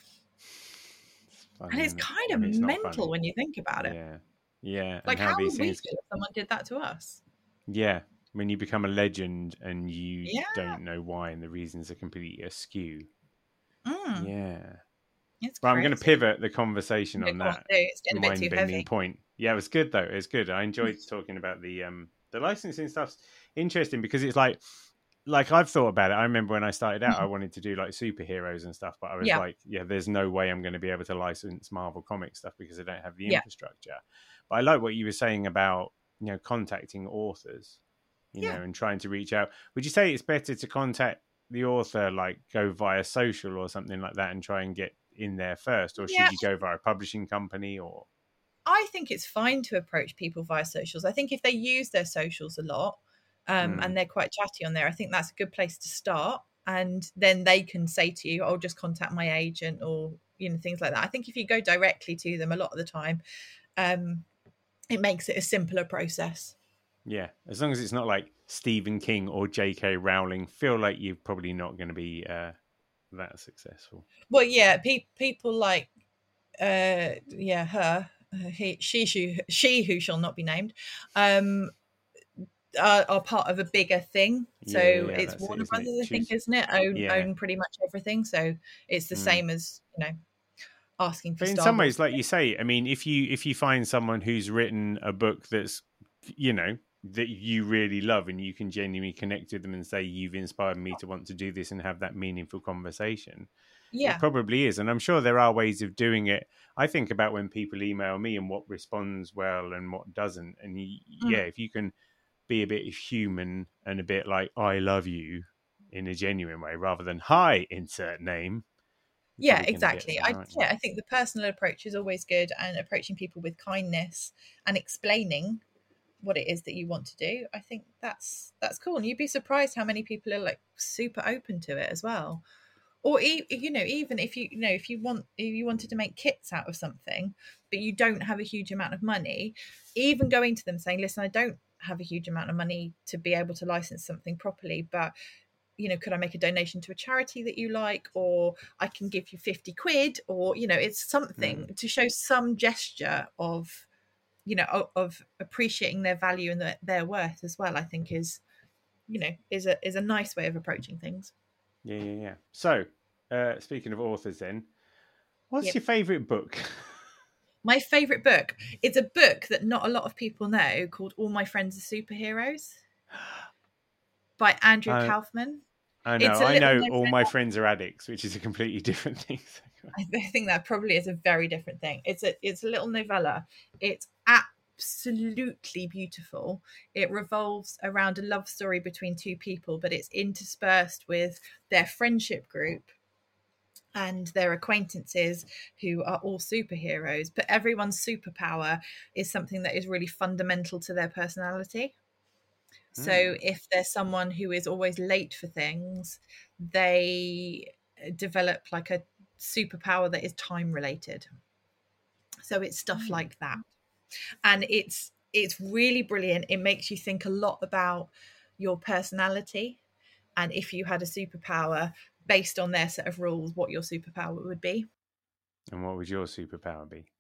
It's and it's kind of it's mental when you think about it. Yeah. Yeah. Like, how, how would we things... feel if someone did that to us? Yeah. When you become a legend and you yeah. don't know why, and the reasons are completely askew. Mm. Yeah. It's well, I'm going to pivot the conversation on that it's getting a bit too heavy. point. Yeah, it was good though. It was good. I enjoyed talking about the um the licensing stuff's interesting because it's like like I've thought about it. I remember when I started out, mm-hmm. I wanted to do like superheroes and stuff, but I was yeah. like, yeah, there's no way I'm going to be able to license Marvel comic stuff because I don't have the yeah. infrastructure. But I like what you were saying about, you know, contacting authors, you yeah. know, and trying to reach out. Would you say it's better to contact the author, like go via social or something like that and try and get in there first, or should yeah. you go via a publishing company? Or I think it's fine to approach people via socials. I think if they use their socials a lot um, mm. and they're quite chatty on there, I think that's a good place to start. And then they can say to you, "I'll just contact my agent," or you know, things like that. I think if you go directly to them a lot of the time, um, it makes it a simpler process. Yeah, as long as it's not like Stephen King or J K Rowling, feel like you're probably not going to be uh, that successful. Well, yeah, pe- people like, uh, yeah, her, uh, he, she, she, she, who shall not be named, um, are, are part of a bigger thing. So yeah, yeah, it's Warner it, Brothers, it? I think, She's, isn't it? Own, yeah. own pretty much everything. So it's the mm. same as, you know, asking for. But in Star some Wars. ways, like you say, I mean, if you if you find someone who's written a book that's, you know, that you really love and you can genuinely connect with them and say, you've inspired me to want to do this and have that meaningful conversation, Yeah. It probably is. And I'm sure there are ways of doing it. I think about when people email me and what responds well and what doesn't. And y- Mm. yeah, if you can be a bit human and a bit like, I love you in a genuine way rather than hi, insert name. Yeah, probably gonna get exactly. I somewhere, aren't you? yeah, I think the personal approach is always good, and approaching people with kindness and explaining what it is that you want to do. I think that's that's cool, and you'd be surprised how many people are like super open to it as well. Or e- you know, even if you you know if you want if you wanted to make kits out of something, but you don't have a huge amount of money, even going to them saying, "Listen, I don't have a huge amount of money to be able to license something properly, but you know, could I make a donation to a charity that you like, or I can give you fifty quid, or, you know, it's something Mm. to show some gesture of, you know, of, of appreciating their value and their, their worth as well, I think is, you know, is a, is a nice way of approaching things. Yeah, yeah, yeah. So, uh, speaking of authors then, what's Yep. your favourite book? My favourite book, it's a book that not a lot of people know, called All My Friends Are Superheroes by Andrew Uh, Kaufman. I It's know, a I little know known all my friends are addicts, which is a completely different thing. I think that probably is a very different thing. It's a it's a little novella. It's absolutely beautiful. It revolves around a love story between two people, but it's interspersed with their friendship group and their acquaintances who are all superheroes. But everyone's superpower is something that is really fundamental to their personality. So Mm. if there's someone who is always late for things, they develop like a superpower that is time related. So it's stuff Mm. like that. And it's it's really brilliant. It makes you think a lot about your personality, and if you had a superpower based on their set of rules, what your superpower would be. And what would your superpower be?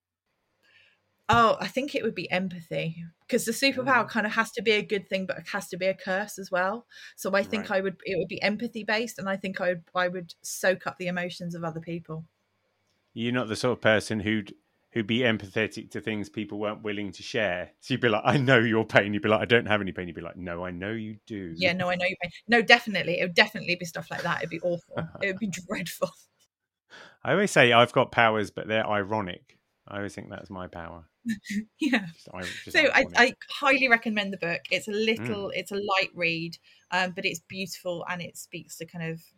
Oh, I think it would be empathy, because the superpower Mm. kind of has to be a good thing, but it has to be a curse as well. So I think Right. I would, it would be empathy based, and I think I would, I would soak up the emotions of other people. You're not the sort of person who'd who'd be empathetic to things people weren't willing to share. So you'd be like, I know your pain. You'd be like, I don't have any pain. You'd be like, no, I know you do. Yeah, no, I know you pain. No, definitely. It would definitely be stuff like that. It'd be awful. It would be dreadful. I always say I've got powers, but they're ironic. I always think that's my power. Yeah. Just, just So I, ironic. I highly recommend the book. It's a little, Mm. it's a light read, um, but it's beautiful, and it speaks to kind of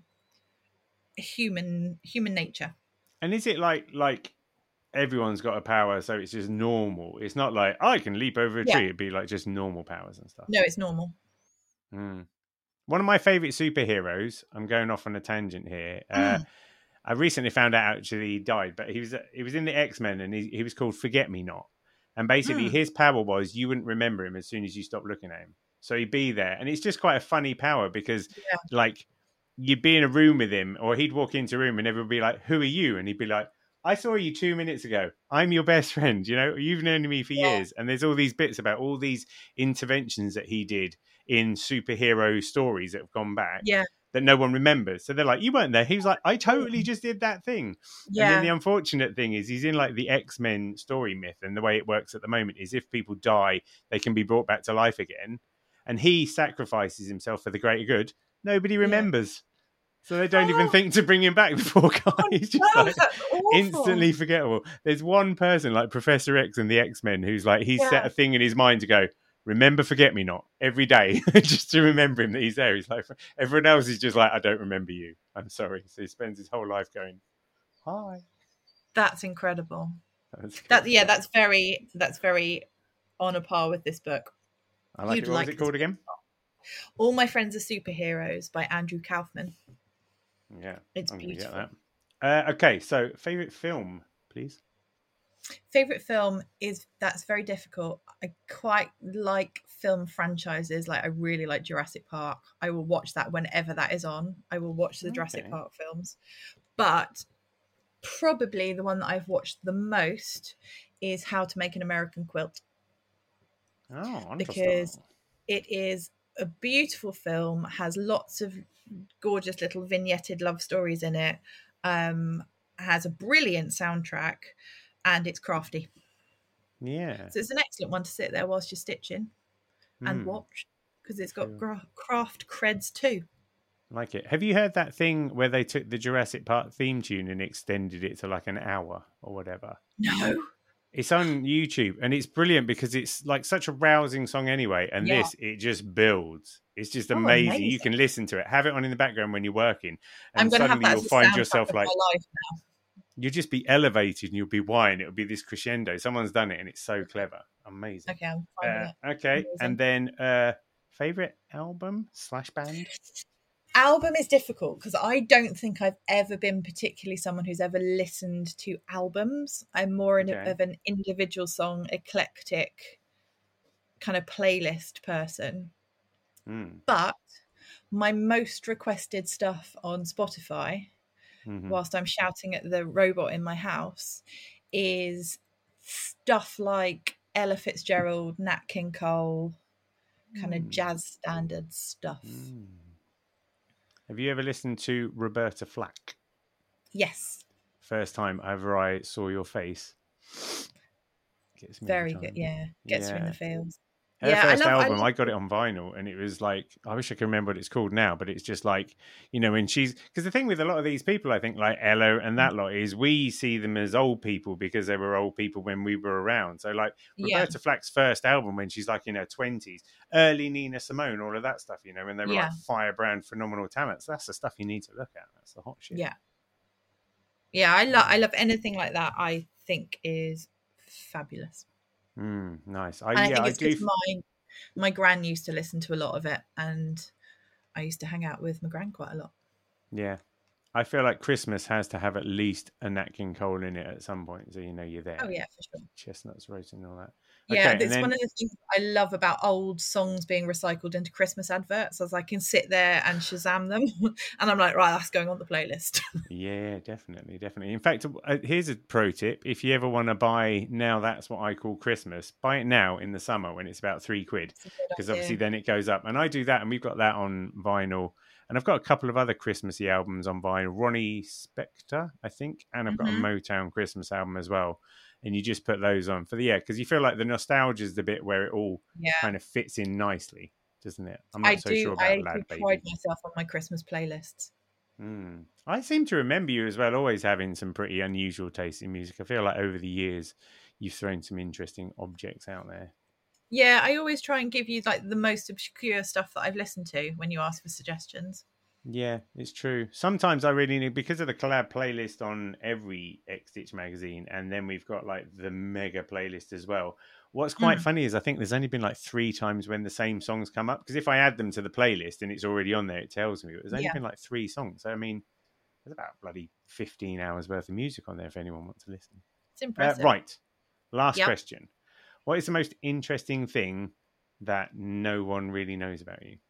human human nature. And is it like like everyone's got a power, so it's just normal? It's not like I can leap over a Yeah. tree. It'd be like just normal powers and stuff. No, it's normal. Mm. One of my favorite superheroes. I'm going off on a tangent here. Uh, Mm. I recently found out actually he died, but he was he was in the X-Men, and he, he was called Forget Me Not. And basically, Mm. his power was you wouldn't remember him as soon as you stopped looking at him. So he'd be there, and it's just quite a funny power because, Yeah. like, you'd be in a room with him, or he'd walk into a room, and everyone would be like, "Who are you?" And he'd be like, "I saw you two minutes ago. I'm your best friend. You know, you've known me for Yeah. years." And there's all these bits about all these interventions that he did in superhero stories that have gone back. Yeah. That no one remembers. So they're like, you weren't there. He was like, I totally just did that thing. Yeah. And then the unfortunate thing is he's in like the X-Men story myth. And the way it works at the moment is if people die, they can be brought back to life again. And he sacrifices himself for the greater good. Nobody remembers. So they don't Oh. even think to bring him back. The poor guy. He's just No, like that's awful. instantly forgettable. There's one person like Professor X and the X-Men who's like, he's Yeah. set a thing in his mind to go, remember Forget Me Not every day, just to remember him that he's there. He's like, everyone else is just like, I don't remember you. I'm sorry. So he spends his whole life going, hi. That's incredible. That's That good. yeah, that's very that's very on a par with this book. I like You'd it. What like was it this called again? All My Friends Are Superheroes by Andrew Kaufman. Yeah, It's I'm gonna get beautiful. that. Uh, okay, so favorite film, please. Favorite film is that's very difficult. I quite like film franchises. Like I really like Jurassic Park. I will watch that whenever that is on. I will watch the Jurassic Okay. Park films. But probably the one that I've watched the most is How to Make an American Quilt, Oh, interesting. because it is a beautiful film, has lots of gorgeous little vignetted love stories in it, um, has a brilliant soundtrack, and it's crafty. Yeah. So it's an excellent one to sit there whilst you're stitching and Hmm. watch, because it's got Sure. gra- craft creds too. I like it. Have you heard that thing where they took the Jurassic Park theme tune and extended it to like an hour or whatever? No. It's on YouTube and it's brilliant because it's like such a rousing song anyway. And Yeah. this, it just builds. It's just Oh, amazing. amazing. You can listen to it, have it on in the background when you're working. I'm And going to have suddenly that you'll as a find soundtrack yourself of like, my life now. you'll just be elevated and you'll be whining. It'll be this crescendo. Someone's done it and it's so clever. Amazing. Okay, I'm fine with Uh, it. okay. Amazing. And then uh, favorite album slash band? Album is difficult because I don't think I've ever been particularly someone who's ever listened to albums. I'm more in Okay. a, of an individual song, eclectic kind of playlist person. Mm. But my most requested stuff on Spotify, Mhm. whilst I'm shouting at the robot in my house, is stuff like Ella Fitzgerald, Nat King Cole, kind of Mm. jazz standard stuff. Mm. Have you ever listened to Roberta Flack? Yes, First time ever I saw your face. Gets me very every good. time. Yeah, gets her in Yeah. the feels. Her Yeah, I first love- I album, I, love- got it on vinyl, and it was like, I wish I could remember what it's called now, but it's just like, you know, when she's, because the thing with a lot of these people, I think, like Ella and that lot, is we see them as old people because they were old people when we were around. So, like, Yeah. Roberta Flack's first album when she's like in her twenties, early Nina Simone, all of that stuff, you know, when they were Yeah. like firebrand, phenomenal talents. That's the stuff you need to look at. That's the hot shit. Yeah. Yeah, I love I love anything like that. I think is fabulous. Mm, nice. I, And I yeah, think I it's do. because my my gran used to listen to a lot of it, and I used to hang out with my gran quite a lot. Yeah. I feel like Christmas has to have at least a Nat King Cole in it at some point, so you know you're there. Oh yeah, for sure. Chestnuts roasting and all that. Yeah, Okay, it's and then- one of the things I love about old songs being recycled into Christmas adverts, as I can sit there and Shazam them, and I'm like, right, that's going on the playlist. Yeah, definitely, definitely. In fact, uh, here's a pro tip: if you ever want to buy now, that's what I call Christmas. Buy it now in the summer when it's about three quid, It's a good because idea. obviously then it goes up. And I do that, and we've got that on vinyl. And I've got a couple of other Christmassy albums on vinyl. Ronnie Spector, I think, and I've got Mhm. a Motown Christmas album as well. And you just put those on for the yeah, because you feel like the nostalgia is the bit where it all Yeah, kind of fits in nicely, doesn't it? I'm not I so do. sure about I Lad do Baby. pride myself on my Christmas playlists. Mm. I seem to remember you as well, always having some pretty unusual taste in music. I feel like over the years, you've thrown some interesting objects out there. Yeah, I always try and give you like the most obscure stuff that I've listened to when you ask for suggestions. Yeah, it's true. Sometimes I really need, because of the collab playlist on every X Stitch magazine, and then we've got like the mega playlist as well. What's quite Mm. funny is I think there's only been like three times when the same songs come up, because if I add them to the playlist and it's already on there, it tells me. But there's only Yeah. been like three songs. So, I mean, there's about bloody fifteen hours worth of music on there if anyone wants to listen. It's Uh, impressive. right. Last Yep. question. What is the most interesting thing that no one really knows about you?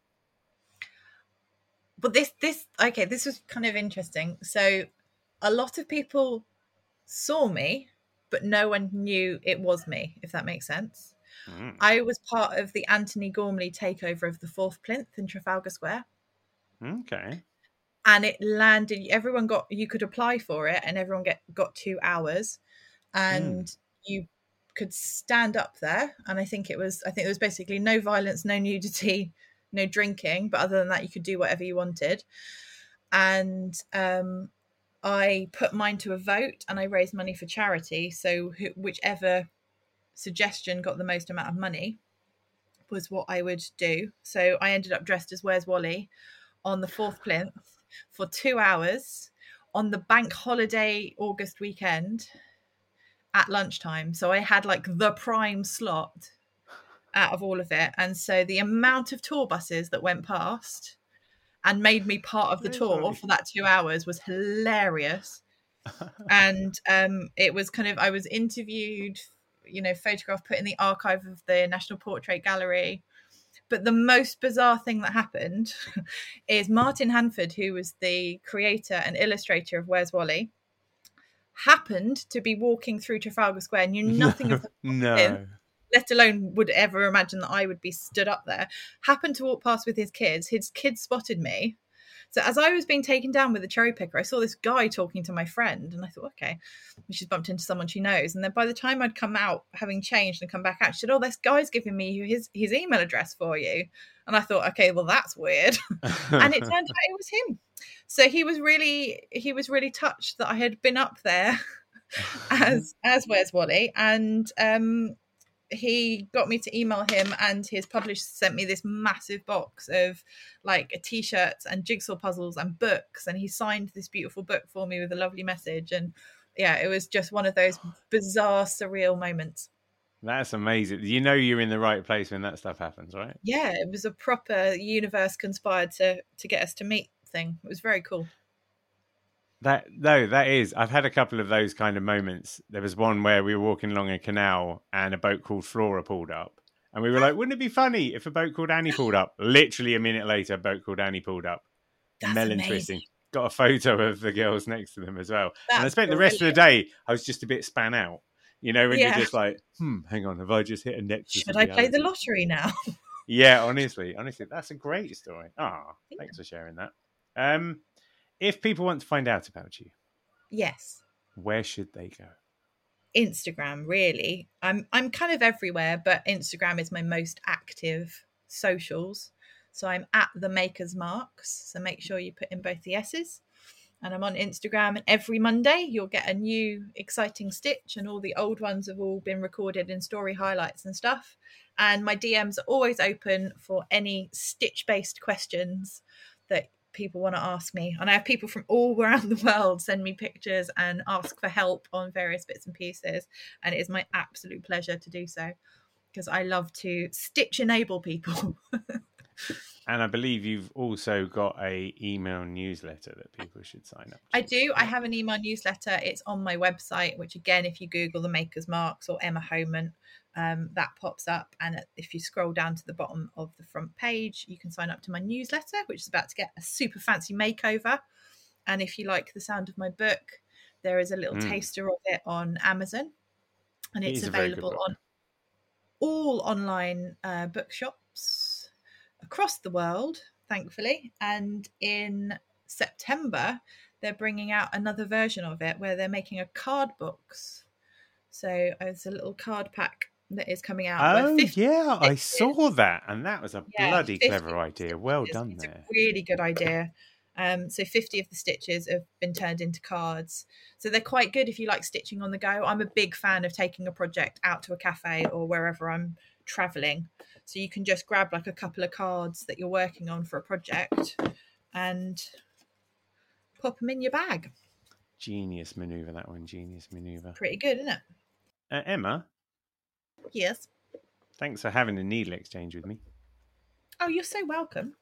But this, this, okay, this was kind of interesting. So, a lot of people saw me, but no one knew it was me, if that makes sense. Mm. I was part of the Anthony Gormley takeover of the Fourth Plinth in Trafalgar Square, Okay. and it landed. Everyone got, you could apply for it, and everyone get got two hours, and you could stand up there. And I think it was, I think it was basically no violence, no nudity, no drinking, but other than that, you could do whatever you wanted. And um, I put mine to a vote, and I raised money for charity. So who, whichever suggestion got the most amount of money was what I would do. So I ended up dressed as Where's Wally on the Fourth Plinth for two hours on the bank holiday August weekend at lunchtime. So I had like the prime slot out of all of it. And so the amount of tour buses that went past and made me part of the Where's tour Wally? for that two hours was hilarious. And um, it was kind of, I was interviewed, you know, photographed, put in the archive of the National Portrait Gallery. But the most bizarre thing that happened is Martin Hanford, who was the creator and illustrator of Where's Wally, happened to be walking through Trafalgar Square, knew nothing of the No. let alone would ever imagine that I would be stood up there, happened to walk past with his kids. His kids spotted me, So as I was being taken down with the cherry picker, I saw this guy talking to my friend, and I thought, okay, she's bumped into someone she knows. And then by the time I'd come out, having changed and come back out, she said, oh, this guy's giving me his, his email address for you. And I thought, okay, well, that's weird. And it turned out it was him. So he was really, he was really touched that I had been up there as, as Where's Wally? And, um, he got me to email him, and his publisher sent me this massive box of like t-shirts and jigsaw puzzles and books, and he signed this beautiful book for me with a lovely message. And yeah, it was just one of those bizarre, surreal moments. That's amazing. You know you're in the right place when that stuff happens, right? Yeah, it was a proper universe conspired to to get us to meet thing. It was very cool. That no, that is. I've had a couple of those kind of moments. There was one where we were walking along a canal and a boat called Flora pulled up, and we were like, "Wouldn't it be funny if a boat called Annie pulled up?" Literally a minute later, a boat called Annie pulled up. That's Melon amazing. Twisting. Got a photo of the girls next to them as well. That's and I spent brilliant. the rest of the day. I was just a bit span out. You know, when Yeah. you're just like, "Hmm, hang on, have I just hit a nexus?" Should of I play the reality? lottery now? Yeah, honestly, honestly, that's a great story. Ah, thanks for sharing that. Um, if people want to find out about you, Yes. where should they go? Instagram, really. I'm I'm kind of everywhere, but Instagram is my most active socials. So I'm at the Maker's Marks. So make sure you put in both the S's. And I'm on Instagram, and every Monday you'll get a new exciting stitch, and all the old ones have all been recorded in story highlights and stuff. And my D Ms are always open for any stitch-based questions that people want to ask me. And I have people from all around the world send me pictures and ask for help on various bits and pieces. And it is my absolute pleasure to do so, because I love to stitch enable people. And I believe you've also got a email newsletter that people should sign up to. I do. I have an email newsletter. It's on my website, which again, if you Google the Maker's Marks or Emma Homan, um, that pops up. And if you scroll down to the bottom of the front page, you can sign up to my newsletter, which is about to get a super fancy makeover. And if you like the sound of my book, there is a little Mm. taster of it on Amazon. And It it's is a very good available book. on all online uh, bookshops across the world, thankfully. And in September, they're bringing out another version of it where they're making a card books. So it's a little card pack that is coming out. Oh, where fifty yeah, I stitches- saw that. And that was a Yeah, bloody fifty clever idea. Well stitches. done It's there. a really good idea. Um, so fifty of the stitches have been turned into cards. So they're quite good if you like stitching on the go. I'm a big fan of taking a project out to a cafe or wherever I'm traveling. So you can just grab like a couple of cards that you're working on for a project and pop them in your bag. Genius maneuver, that one. Genius maneuver. Pretty good, isn't it? Uh, Emma, Yes. thanks for having a needle exchange with me. Oh, you're so welcome.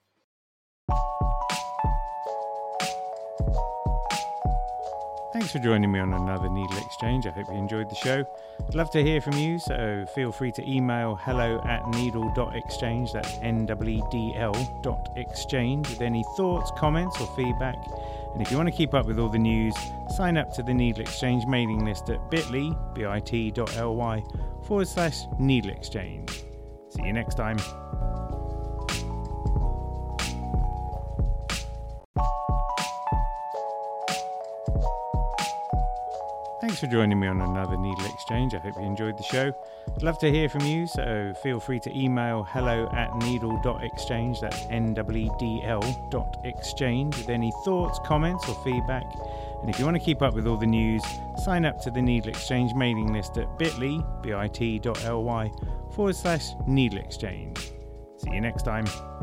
Thanks for joining me on another Needle Exchange. I hope you enjoyed the show. I'd love to hear from you, so feel free to email hello at needle dot exchange, that's N W E D L dot exchange, with any thoughts, comments or feedback. And if you want to keep up with all the news, sign up to the Needle Exchange mailing list at bit.ly, bit.ly forward slash Needle Exchange. See you next time. Thanks for joining me on another Needle Exchange. I hope you enjoyed the show. I'd love to hear from you, so feel free to email hello at needle dot exchange, that's N W E D L dot exchange, with any thoughts, comments or feedback. And if you want to keep up with all the news, sign up to the Needle Exchange mailing list at bit.ly, bit.ly forward slash Needle Exchange. See you next time.